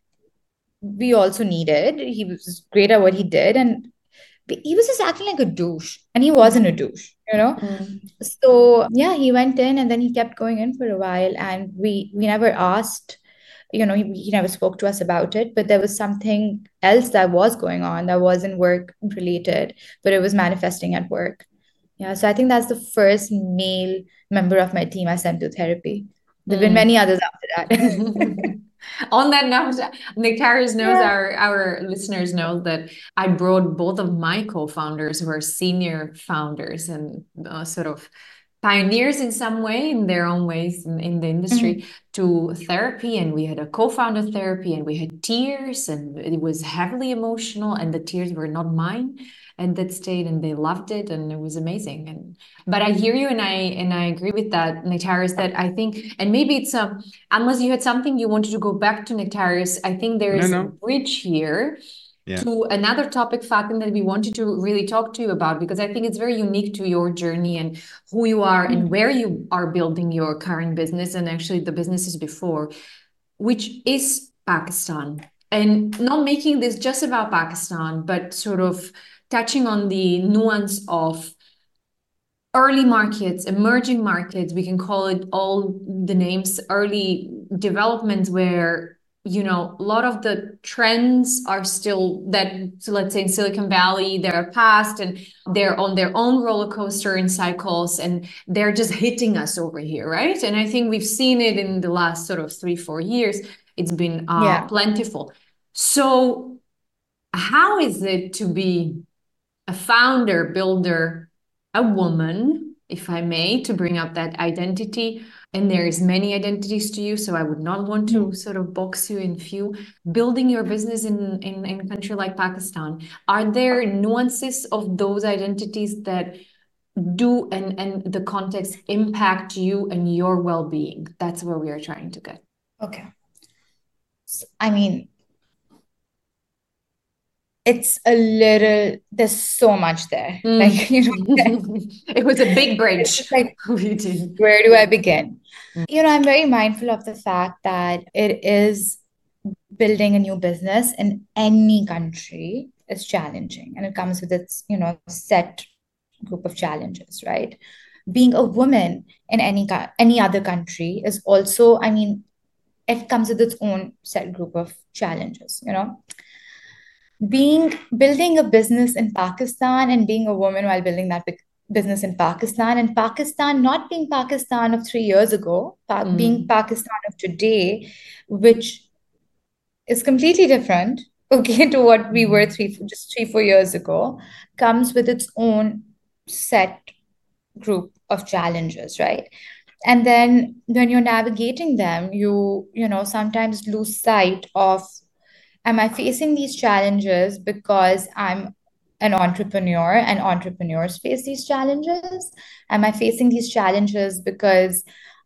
we also needed. He was great at what he did. And he was just acting like a douche. And he wasn't a douche, you know? Hmm. So yeah, he went in and then he kept going in for a while, and we we never asked, you know, he, he never spoke to us about it, but there was something else that was going on that wasn't work related, but it was manifesting at work. Yeah, so I think that's the first male member of my team I sent to therapy. There've been Hmm. many others after that. On that note, Nectarius knows Yeah. our our listeners know that I brought both of my co-founders who are senior founders and uh, sort of pioneers in some way, in their own ways in, in the industry, Mhm. to therapy. And we had a co-founder therapy and we had tears and it was heavily emotional and the tears were not mine at that state and they loved it and it was amazing. And but I hear you and I and I agree with that, Nectarius, that I think, and maybe it's a, unless you had something you wanted to go back to, Nectarius, I think there no, is a no. bridge here Yeah. to another topic, Fatin, that we wanted to really talk to you about, because I think it's very unique to your journey and who you are and where you are building your current business and actually the businesses before, which is Pakistan. And not making this just about Pakistan, but sort of touching on the nuance of early markets, emerging markets, we can call it all the names, early developments where, you know, a lot of the trends are still that, so let's say in Silicon Valley, they're past and they're on their own roller coaster in cycles and they're just hitting us over here, right? And I think we've seen it in the last sort of three, four years. It's been uh, Yeah. plentiful. So how is it to be a founder, builder, a woman, if I may, to bring up that identity? And there is many identities to you, so I would not want to Mhm. sort of box you in few. Building your business in, in, in a country like Pakistan, are there nuances of those identities that do and, and the context impact you and your well-being? That's where we are trying to get. Okay. So, I mean, it's a little, there's so much there. Mm. Like, you know, it was a big bridge. Like, where do I begin? Mm. You know, I'm very mindful of the fact that it is building a new business in any country is challenging, and it comes with its, you know, set group of challenges, right? Being a woman in any any other country is also, I mean, it comes with its own set group of challenges, you know. Being building a business in Pakistan and being a woman while building that business in Pakistan, and Pakistan not being Pakistan of three years ago, pa- mm. being Pakistan of today, which is completely different, okay, to what we were three just three four years ago, comes with its own set group of challenges, right? And then when you're navigating them, you you know sometimes lose sight of, am I facing these challenges because I'm an entrepreneur and entrepreneurs face these challenges? Am I facing these challenges because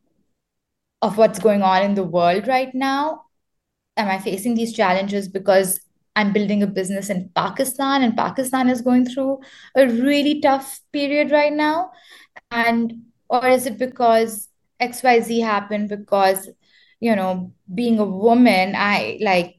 of what's going on in the world right now? Am I facing these challenges because I'm building a business in Pakistan and Pakistan is going through a really tough period right now? And or is it because X Y Z happened because, you know, being a woman, I like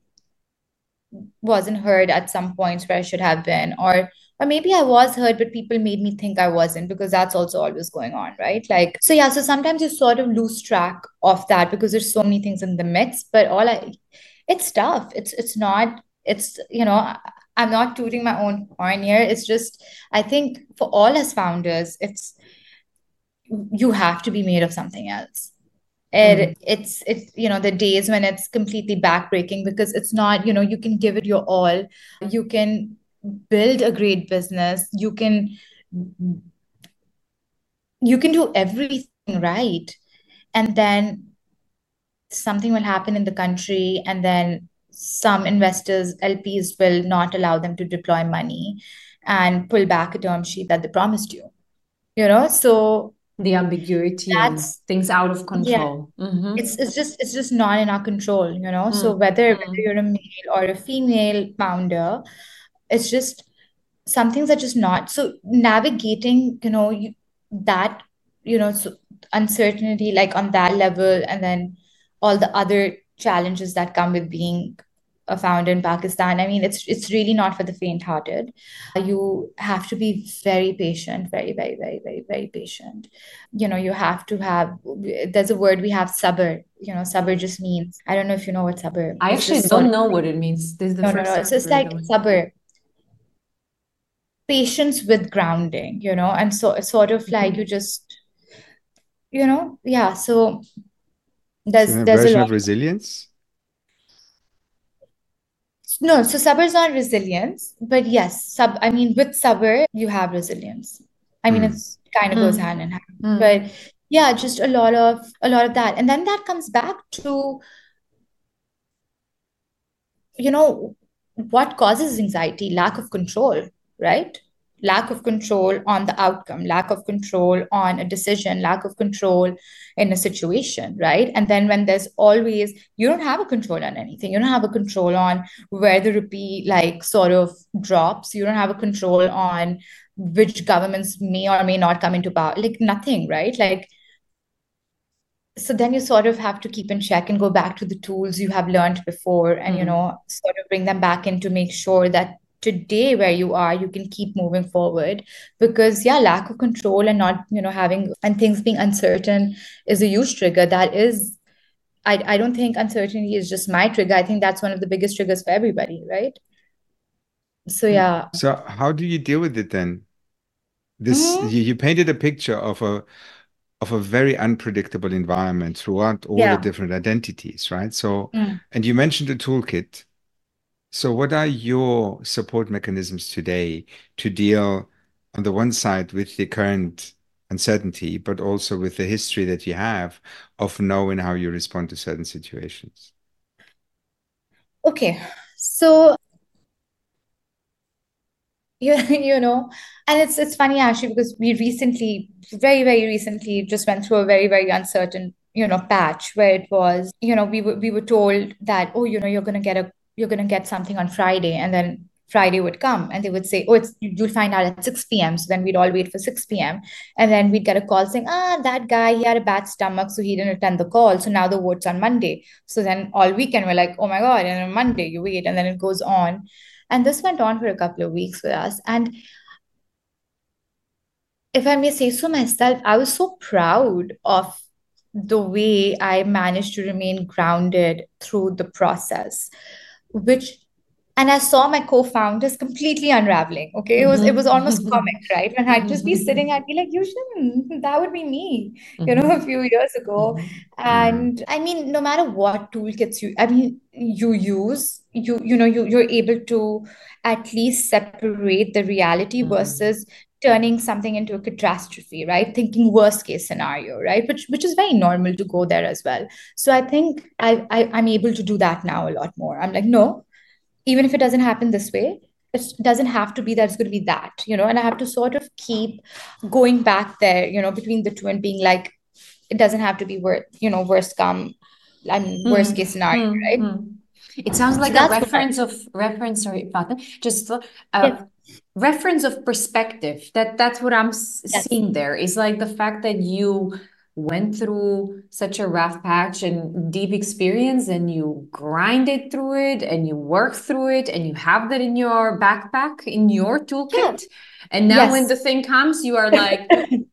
wasn't heard at some points where I should have been, or or maybe I was heard, but people made me think I wasn't, because that's also always going on, right? Like, so yeah, so sometimes you sort of lose track of that because there's so many things in the mix, but all I, it's tough. It's, it's not, it's, you know, I'm not tooting my own horn here. It's just, I think for all as founders, it's, you have to be made of something else. It, mm. it's it's you know the days when it's completely backbreaking because it's not, you know, you can give it your all, you can build a great business, you can you can do everything right, and then something will happen in the country, and then some investors, L Ps, will not allow them to deploy money and pull back a term sheet that they promised you, you know. So the ambiguity and things out of control. Yeah. Mm-hmm. It's it's just it's just not in our control, you know. Mm. So whether, mm. whether you're a male or a female founder, it's just some things are just not. So navigating, you know, you, that, you know, so uncertainty like on that level, and then all the other challenges that come with being a founder in Pakistan. I mean, it's it's really not for the faint-hearted. You have to be very patient, very, very, very, very, very patient. You know, you have to have, there's a word we have, sabr. You know, sabr just means, I don't know if you know what sabr. I actually don't sort of, know what it means. This is the no, first no, no. So it's like sabr. Patience with grounding, you know, and so it's sort of like, mm-hmm. you just, you know, yeah. So there's so a there's version a lot of resilience. No, so sabr is not resilience, but yes, sub. I mean, with sabr, you have resilience. I mean, mm. it's kind of mm. goes hand in hand. Mm. But yeah, just a lot of a lot of that, and then that comes back to, you know, what causes anxiety? Lack of control, right? Lack of control on the outcome, lack of control on a decision, lack of control in a situation, right? And then when there's always, you don't have a control on anything. You don't have a control on where the rupee like sort of drops. You don't have a control on which governments may or may not come into power, like nothing, right? Like, so then you sort of have to keep in check and go back to the tools you have learned before, and, mm. you know, sort of bring them back in to make sure that today where you are, you can keep moving forward. Because yeah, lack of control and not, you know, having, and things being uncertain is a huge trigger. That is, I, I don't think uncertainty is just my trigger. I think that's one of the biggest triggers for everybody, right? So yeah. So how do you deal with it then? This, mm-hmm. you, you painted a picture of a of a very unpredictable environment throughout all yeah. the different identities, right? So, mm. and you mentioned the toolkit. So what are your support mechanisms today to deal on the one side with the current uncertainty, but also with the history that you have of knowing how you respond to certain situations? Okay, so you, you know, and it's it's funny actually, because we recently, very, very recently just went through a very, very uncertain, you know, patch where it was, you know, we were we were told that, oh, you know, you're gonna get a you're gonna get something on Friday, and then Friday would come and they would say, oh, it's you'll find out at six p.m. So then we'd all wait for six p.m. And then we'd get a call saying, ah, that guy, he had a bad stomach, so he didn't attend the call. So now the vote's on Monday. So then all weekend we're like, oh my God, and on Monday you wait, and then it goes on. And this went on for a couple of weeks with us. And if I may say so myself, I was so proud of the way I managed to remain grounded through the process, which and I saw my co-founders completely unraveling. Okay. It was it was almost comic, right? And I'd just be sitting, I'd be like, you shouldn't, that would be me, you know, a few years ago. And I mean, no matter what toolkits you, I mean, you use, you, you know, you you're able to at least separate the reality versus turning something into a catastrophe, right? Thinking worst case scenario, right? Which which is very normal to go there as well. So I think I, I I'm able to do that now a lot more. I'm like, no, even if it doesn't happen this way, it doesn't have to be that it's going to be that, you know, and I have to sort of keep going back there, you know, between the two and being like, it doesn't have to be worst, you know, worst come and worst case scenario, Mm, right? mm. It sounds like So a that's what I- reference of reference, sorry, Fatma, just uh, Yes. reference of perspective. That that's what I'm s- Yes. seeing there. Is like the fact that you went through such a rough patch and deep experience, and you grinded through it, and you worked through it, and you have that in your backpack, in your toolkit. And now when Yes. the thing comes, you are like,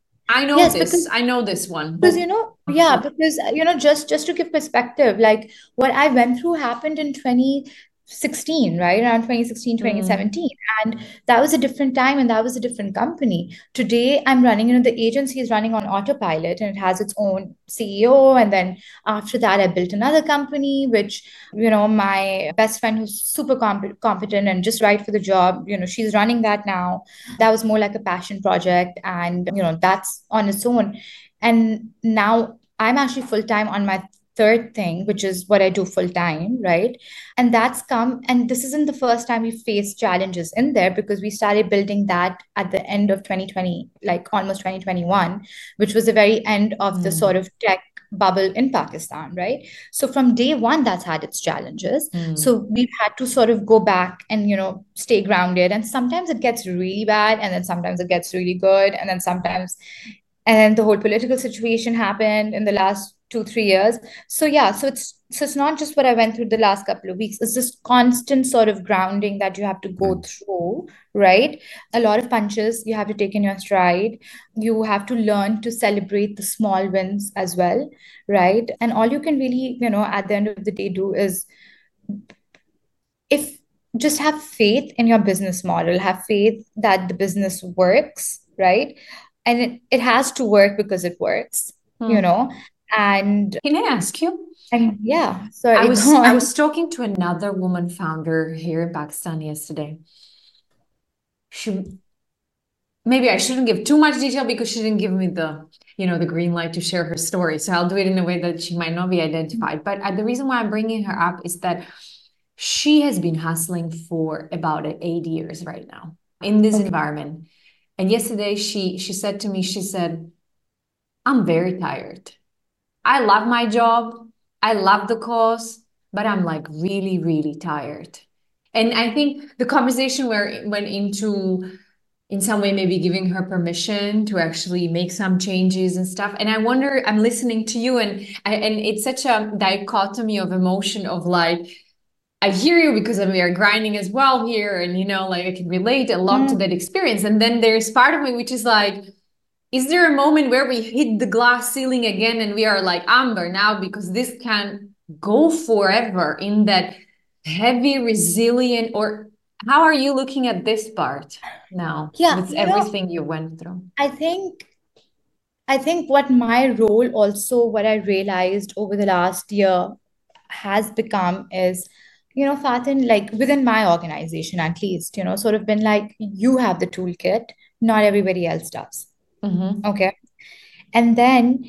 I know Yes, this. because I know this one. because you know, yeah, because uh, you know, just just to give perspective, like what I went through happened in twenty sixteen, right? Around twenty sixteen, twenty seventeen. And that was a different time and that was a different company. Today I'm running, you know, the agency is running on autopilot and it has its own C E O. And then after that, I built another company, which, you know, my best friend who's super comp- competent and just right for the job, you know, she's running that now. That was more like a passion project. And, you know, that's on its own. And now I'm actually full time on my third thing, which is what I do full time, right? And that's come, and this isn't the first time we faced challenges in there because we started building that at the end of twenty twenty, like almost twenty twenty-one, which was the very end of the sort of tech bubble in Pakistan, right? So from day one, that's had its challenges. So we've had to sort of go back and, you know, stay grounded. And sometimes it gets really bad, and then sometimes it gets really good, and then sometimes and then the whole political situation happened in the last two three years. So yeah, so it's so it's not just what I went through the last couple of weeks. It's this constant sort of grounding that you have to go through, right? A lot of punches you have to take in your stride. You have to learn to celebrate the small wins as well, right? And all you can really, you know, at the end of the day do is if just have faith in your business model, have faith that the business works, right? And it, it has to work because it works, you know. And Can I ask you? and yeah, sorry, I was go on. I was talking to another woman founder here in Pakistan yesterday. She maybe I shouldn't give too much detail because she didn't give me the, you know, the green light to share her story. So I'll do it in a way that she might not be identified. But uh, the reason why I'm bringing her up is that she has been hustling for about eight years right now in this Okay. environment. And yesterday she she said to me, she said, I'm very tired. I love my job. I love the cause, but I'm like really, really tired. And I think the conversation where went into, in some way, maybe giving her permission to actually make some changes and stuff. And I wonder, I'm listening to you, and I, and it's such a dichotomy of emotion of like, I hear you because we are grinding as well here, and you know, like I can relate a lot to Mm. that experience. And then there's part of me which is like, is there a moment where we hit the glass ceiling again and we are like, Amber, now because this can go forever in that heavy, resilient, or how are you looking at this part now Yeah, with you know, everything you went through? I think I think what my role also, what I realized over the last year has become is, you know, Fatin, like within my organization at least, you know, sort of been like, you have the toolkit, not everybody else does. Mm-hmm. Okay. And then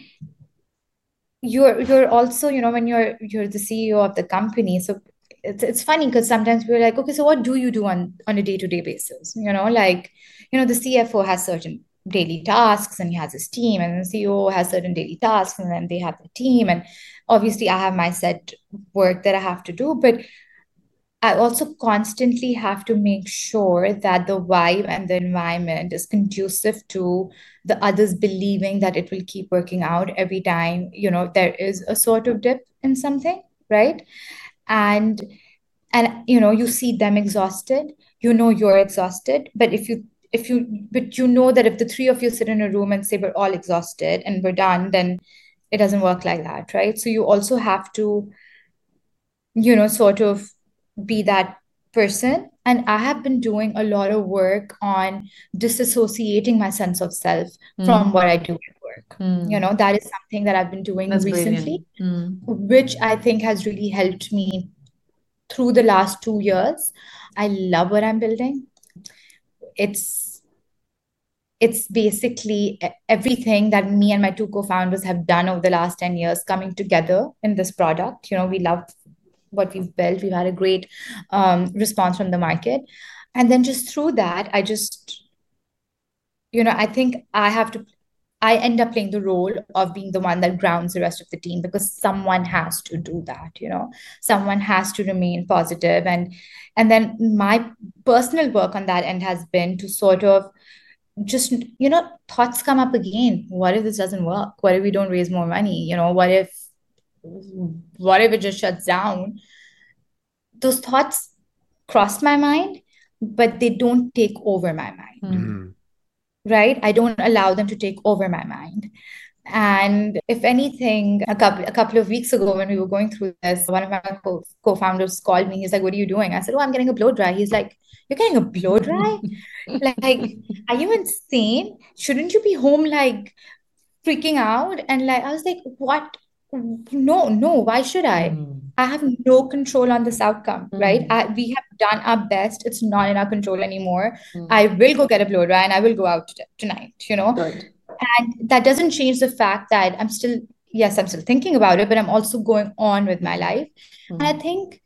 you're you're also, you know, when you're you're the C E O of the company, so it's it's funny because sometimes we're like, okay, so what do you do on on a day-to-day basis? You know, like, you know, the C F O has certain daily tasks and he has his team, and the C E O has certain daily tasks and then they have the team. And obviously I have my set work that I have to do. But I also constantly have to make sure that the vibe and the environment is conducive to the others believing that it will keep working out every time, you know, there is a sort of dip in something, right? And and you know, you see them exhausted, you know you're exhausted, but if you if you but you know that if the three of you sit in a room and say we're all exhausted and we're done, then it doesn't work like that, right? So you also have to, you know, sort of be that person. And I have been doing a lot of work on disassociating my sense of self Mm. from what I do at work. Mm. You know, that is something that I've been doing That's recently, brilliant. Mm. which I think has really helped me through the last two years. I love what I'm building. It's it's basically e- everything that me and my two co-founders have done over the last ten years coming together in this product. You know, we love what we've built. We've had a great um, response from the market. And then just through that, I just, you know, I think I have to, I end up playing the role of being the one that grounds the rest of the team, because someone has to do that, you know, someone has to remain positive. And and then my personal work on that end has been to sort of just, you know, thoughts come up again. What if this doesn't work? What if we don't raise more money? You know, what if what if it just shuts down? Those thoughts cross my mind, but they don't take over my mind, Mm. right? I don't allow them to take over my mind. And if anything, a couple a couple of weeks ago when we were going through this, one of my co- co-founders called me. He's like, "What are you doing?" I said, "Oh, I'm getting a blow dry." He's like, "You're getting a blow dry? Like, are you insane? Shouldn't you be home like freaking out?" And like I was like, "What? No, no, why should I? Mm. I have no control on this outcome, right? Mm. I, we have done our best. It's not in our control anymore. Mm. I will go get a blow dry and I will go out t- tonight, you know?" Good. And that doesn't change the fact that I'm still, yes, I'm still thinking about it, but I'm also going on with my life. And I Mm. think,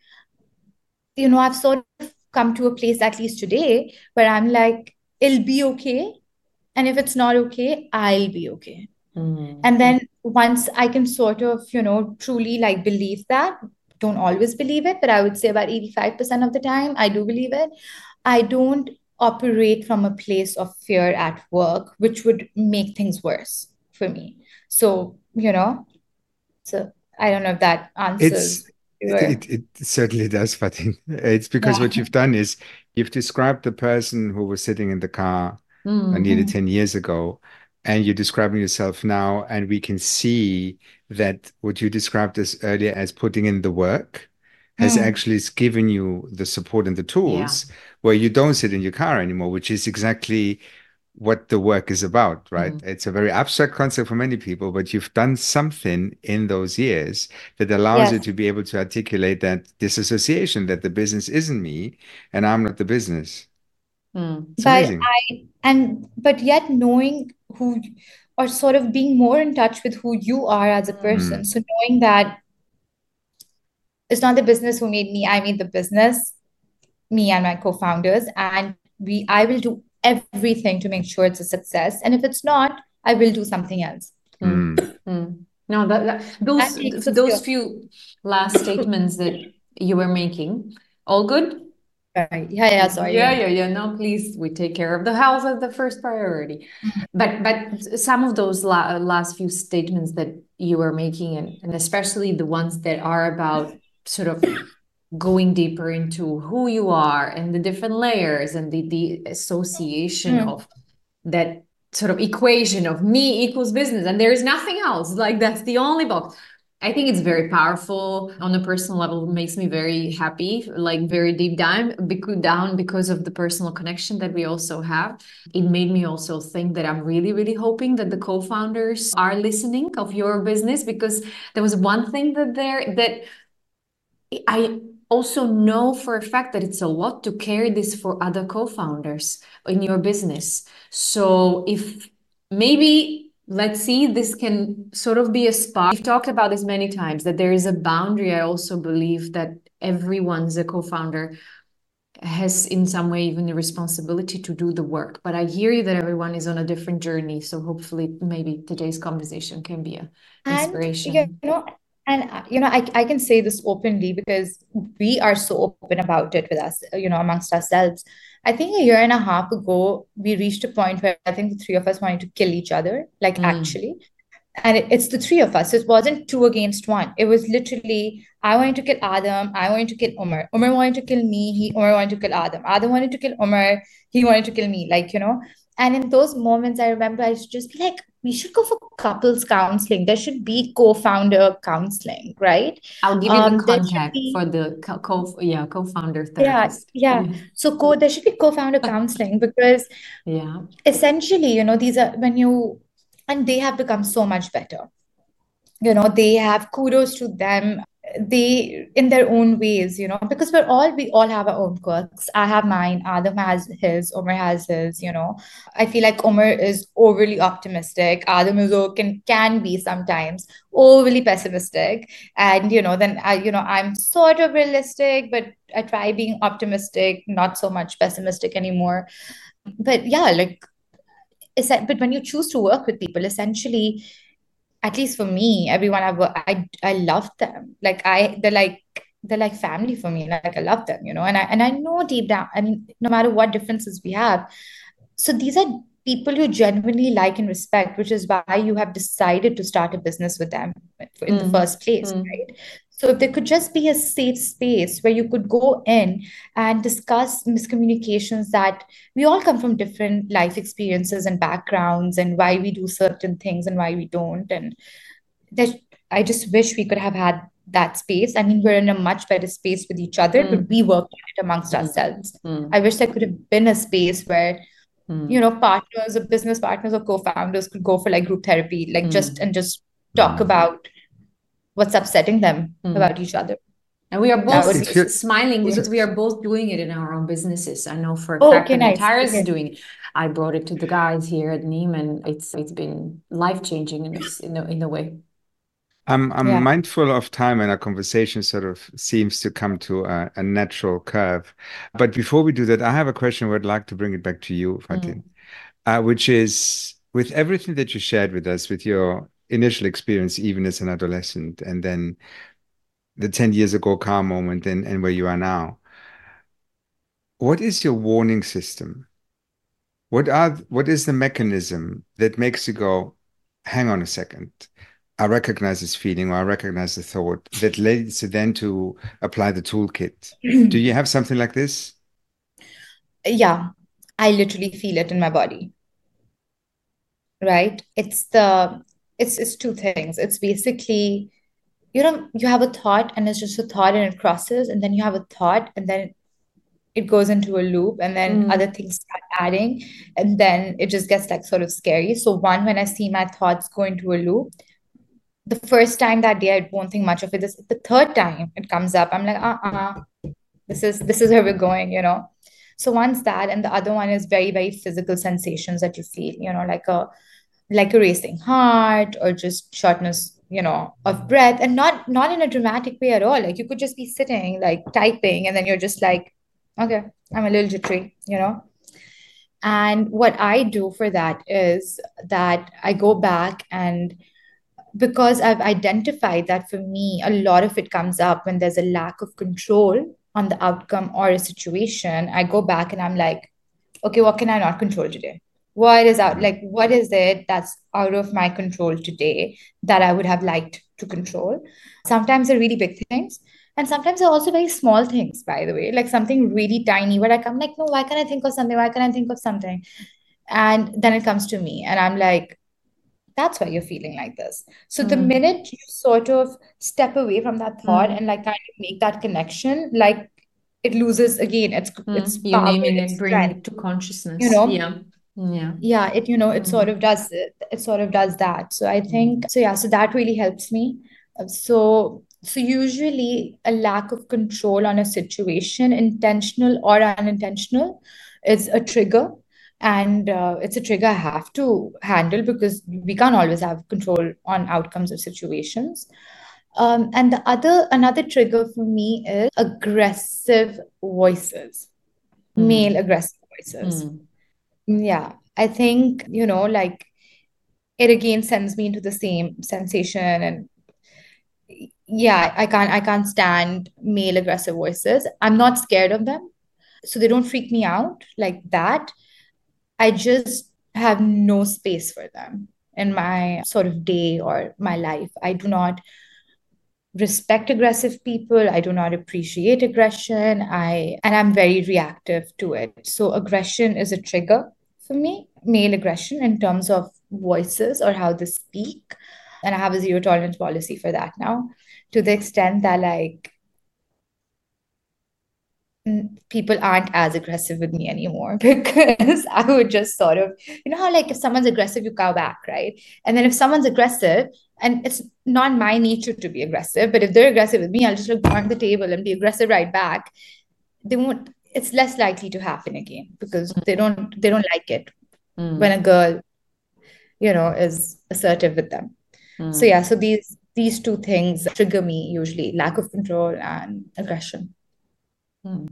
you know, I've sort of come to a place, at least today, where I'm like, it'll be okay. And if it's not okay, I'll be okay. Mm. And then once I can sort of, you know, truly like believe that, don't always believe it, but I would say about eighty-five percent of the time, I do believe it. I don't operate from a place of fear at work, which would make things worse for me. So, you know, so I don't know if that It's answers your, it, it certainly does, Fatin. It's because yeah. what you've done is you've described the person who was sitting in the car uh, nearly Mm. ten years ago, and you're describing yourself now, and we can see that what you described as earlier as putting in the work has Mm. actually given you the support and the Yeah. tools where you don't sit in your car anymore, which is exactly what the work is about, right? Mm. It's a very abstract concept for many people, but you've done something in those years that allows you Yes. to be able to articulate that disassociation, that the business isn't me and I'm not the business. Mm. It's But amazing. I, and, but yet knowing who, or sort of being more in touch with who you are as a Mm. person. Mm. So knowing that it's not the business who made me, I made the business, me and my co-founders, and we, I will do everything to make sure it's a success. And if it's not, I will do something else. Mm. Mm. Mm. No, that, that That those takes th- a those fear. few last statements that you were making, all good? Right. Yeah, yeah, sorry. Yeah, Yeah. yeah, yeah. No, please, we take care of the health as the first priority. But but some of those la last few statements that you were making, and, and especially the ones that are about sort of going deeper into who you are and the different layers and the, the association Mm. of that sort of equation of me equals business and there is nothing else, like that's the only box. I think it's very powerful on a personal level. It makes me very happy, like very deep down, bec- down because of the personal connection that we also have. It made me also think that I'm really, really hoping that the co-founders are listening of your business, because there was one thing that there that I also know for a fact that it's a lot to carry this for other co-founders in your business. So if maybe, let's see, this can sort of be a spark. We've talked about this many times, that there is a boundary. I also believe that everyone's a co-founder has in some way even the responsibility to do the work. But I hear you that everyone is on a different journey. So hopefully maybe today's conversation can be a And, you inspiration. know, And uh, you know, I I can say this openly because we are so open about it with us, uh, you know, amongst ourselves. I think a year and a half ago, we reached a point where I think the three of us wanted to kill each other, like Mm. actually. And it, it's the three of us. It wasn't two against one. It was literally I wanted to kill Adam. I wanted to kill Umar. Umar wanted to kill me. He Umar wanted to kill Adam. Adam wanted to kill Umar. He wanted to kill me. Like, you know. And in those moments, I remember I used to just be like, we should go for couples counseling. There should be co-founder counseling, right? I'll give you the Um, there should contact be for the co, co yeah, co-founder yeah, therapist. yeah. Yeah. So co there should be co-founder counseling because Yeah. essentially, you know, these are when you and they have become so much better. You know, they have kudos to them. They in their own ways, you know, because we're all we all have our own quirks. I have mine, Adam has his, Omar has his, you know. I feel like Omar is overly optimistic. Adam is o- can can be sometimes overly pessimistic. And you know, then I, you know, I'm sort of realistic, but I try being optimistic, not so much pessimistic anymore. But yeah, like it's but when you choose to work with people, essentially at least for me, everyone I've wo- I I love them. Like I they're like they're like family for me. Like I love them, you know. And I and I know deep down, I mean, no matter what differences we have. So these are people you genuinely like and respect, which is why you have decided to start a business with them in the Mm. first place, Mm. right? So if there could just be a safe space where you could go in and discuss miscommunications that we all come from different life experiences and backgrounds and why we do certain things and why we don't. And that I just wish we could have had that space. I mean, we're in a much better space with each other, but Mm. we work on it amongst Mm. ourselves. Mm. I wish there could have been a space where, you Mm. know, partners or business partners or co-founders could go for like group therapy, like just Mm. and just talk about what's upsetting them Mm. about each other. And we are That both would It be. s- feels, smiling Yeah. because we are both doing it in our own businesses. I know for a Oh, fact okay, that nice. Tara is Okay. doing it. I brought it to the guys here at Neem, and it's it's been life-changing in a, s- in a, in a way. I'm I'm Yeah. mindful of time, and our conversation sort of seems to come to a, a natural curve. But before we do that, I have a question where I'd like to bring it back to you, Fatin, Mm. uh, which is with everything that you shared with us, with your initial experience, even as an adolescent, and then the ten years ago car moment and, and where you are now, what is your warning system? What are what is the mechanism that makes you go, hang on a second, I recognize this feeling or I recognize the thought that leads you then to apply the toolkit? Do you have something like this? Yeah, I literally feel it in my body, right? It's the it's it's two things. It's basically, you know, you have a thought and it's just a thought and it crosses, and then you have a thought and then it goes into a loop, and then other Mm. things start adding, and then it just gets like sort of scary. So one, when I see my thoughts go into a loop, the first time that day I won't think much of it. This the third time it comes up, I'm like, uh-uh, this is this is where we're going, you know. So one's that, and the other one is very, very physical sensations that you feel, you know, like a like a racing heart or just shortness, you know, of breath, and not not in a dramatic way at all. Like you could just be sitting like typing and then you're just like, okay, I'm a little jittery, you know. And what I do for that is that I go back, and because I've identified that for me, a lot of it comes up when there's a lack of control on the outcome or a situation. I go back and I'm like, okay, what can I not control today? What is out, like, what is it that's out of my control today that I would have liked to control? Sometimes they're really big things. And sometimes they're also very small things, by the way, like something really tiny where I come like, no, why can't I think of something? Why can't I think of something? And then it comes to me and I'm like, that's why you're feeling like this. So the Mm. minute you sort of step away from that thought Mm. and like kind of make that connection, like it loses again its its Mm. You're power, naming it, its bringing strength. it to You consciousness. know, Yeah. Yeah. yeah, it you know it sort Mm. of does it. It sort of does that. So I Mm. think so. Yeah, so that really helps me. Uh, So so usually a lack of control on a situation, intentional or unintentional, is a trigger. And uh, it's a trigger I have to handle because we can't always have control on outcomes of situations. Um, and the other another trigger for me is aggressive voices, male Mm. aggressive voices. Mm. Yeah, I think, you know, like it again sends me into the same sensation. And yeah, I can't I can't stand male aggressive voices. I'm not scared of them, so they don't freak me out like that. I just have no space for them in my sort of day or my life. I do not respect aggressive people. I do not appreciate aggression. I and I'm very reactive to it. So aggression is a trigger for me, male aggression in terms of voices or how they speak. And I have a zero tolerance policy for that now, to the extent that like people aren't as aggressive with me anymore because I would just sort of, you know how like if someone's aggressive, you cow back, right? And then if someone's aggressive, and it's not my nature to be aggressive, but if they're aggressive with me, I'll just look on the table and be aggressive right back. They won't, it's less likely to happen again because they don't they don't like it mm. when a girl, you know, is assertive with them. Mm. So yeah, so these these two things trigger me usually: lack of control and aggression. Hmm.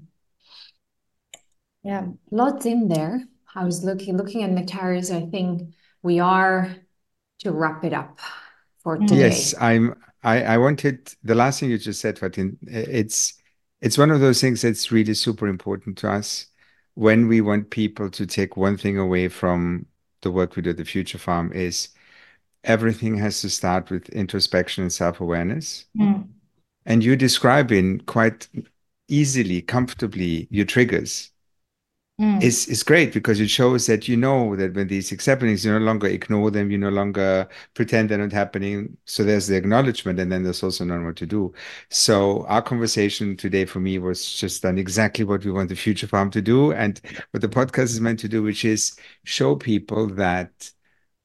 Yeah, lots in there. I was looking looking at Nectarius. I think we are to wrap it up for today. Yes, I'm. I I wanted the last thing you just said, Fatin. It's it's one of those things that's really super important to us when we want people to take one thing away from the work we do at the Future Farm is everything has to start with introspection and self-awareness. Mm. And you describe in quite easily, comfortably, your triggers mm. is is great because it shows that you know that when these things happening, you no longer ignore them, you no longer pretend they're not happening. So there's the acknowledgement, and then there's also knowing what to do. So our conversation today for me was just done exactly what we want the Future Farm to do, and what the podcast is meant to do, which is show people that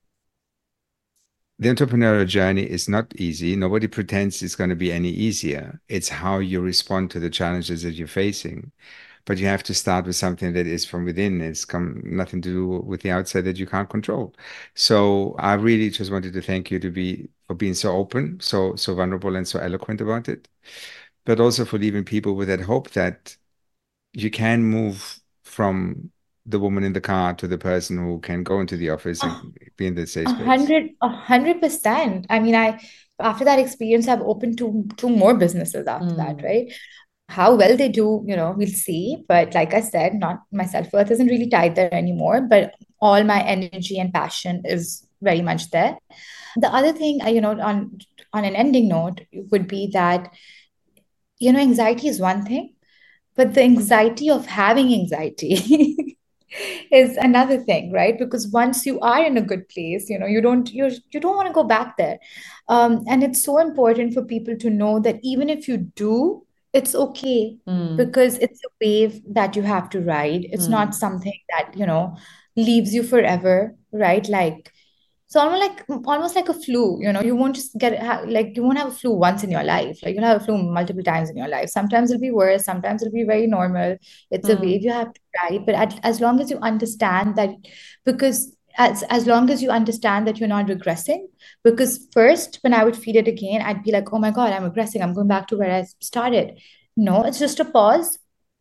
the entrepreneurial journey is not easy. Nobody pretends it's going to be any easier. It's how you respond to the challenges that you're facing. But you have to start with something that is from within. It's come nothing to do with the outside that you can't control. So I really just wanted to thank you to be for being so open, so so vulnerable, and so eloquent about it. But also for leaving people with that hope that you can move from the woman in the car to the person who can go into the office and oh, be in the safe space. A hundred, a hundred percent. I mean, I after that experience, I've opened two two more businesses after mm. that, right? How well they do, you know, we'll see. But like I said, not my self-worth isn't really tied there anymore, but all my energy and passion is very much there. The other thing, you know, on on an ending note would be that, you know, anxiety is one thing, but the anxiety of having anxiety is another thing, right? Because once you are in a good place, you know, you don't you you don't want to go back there. Um, and it's so important for people to know that even if you do, it's okay mm. because it's a wave that you have to ride. It's mm. not something that, you know, leaves you forever, right? Like, so almost like almost like a flu, you know, you won't just get like you won't have a flu once in your life. Like you'll have a flu multiple times in your life. Sometimes it'll be worse. Sometimes it'll be very normal. It's mm. a wave you have to ride. But at, as long as you understand that, because as as long as you understand that you're not regressing, because first when I would feel it again, I'd be like, oh my God, I'm regressing. I'm going back to where I started. No, it's just a pause.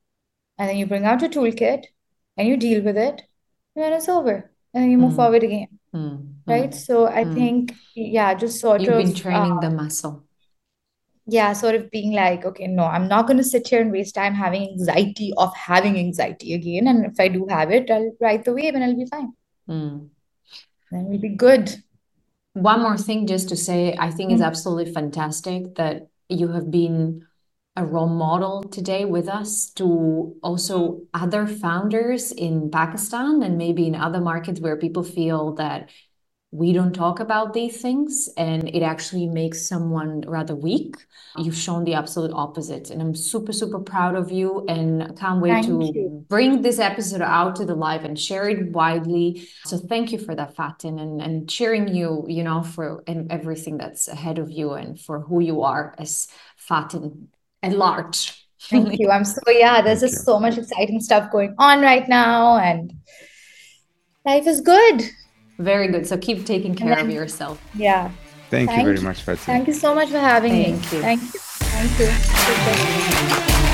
And then you bring out your toolkit and you deal with it. And then it's over. And then you move mm. forward again. Mm. Right. So I mm. think, yeah, just sort You've of. You've been training uh, the muscle. Yeah, sort of being like, okay, no, I'm not going to sit here and waste time having anxiety of having anxiety again. And if I do have it, I'll ride the wave and I'll be fine. Mm. Then we'll be good. One more thing just to say, I think mm. it's absolutely fantastic that you have been a role model today with us to also other founders in Pakistan and maybe in other markets where people feel that we don't talk about these things and it actually makes someone rather weak. You've shown the absolute opposite. And I'm super, super proud of you and can't wait thank to you. Bring this episode out to the live and share it widely. So thank you for that, Fatin, and, and cheering you, you know, for and everything that's ahead of you and for who you are as Fatin at large. Thank you. I'm so, yeah, there's thank just you. So much exciting stuff going on right now and life is good. Very good. So keep taking care then, of yourself. Yeah. Thank, Thank you very much, Fatin. Thank you so much for having Thank me. You. Thank you. Thank you.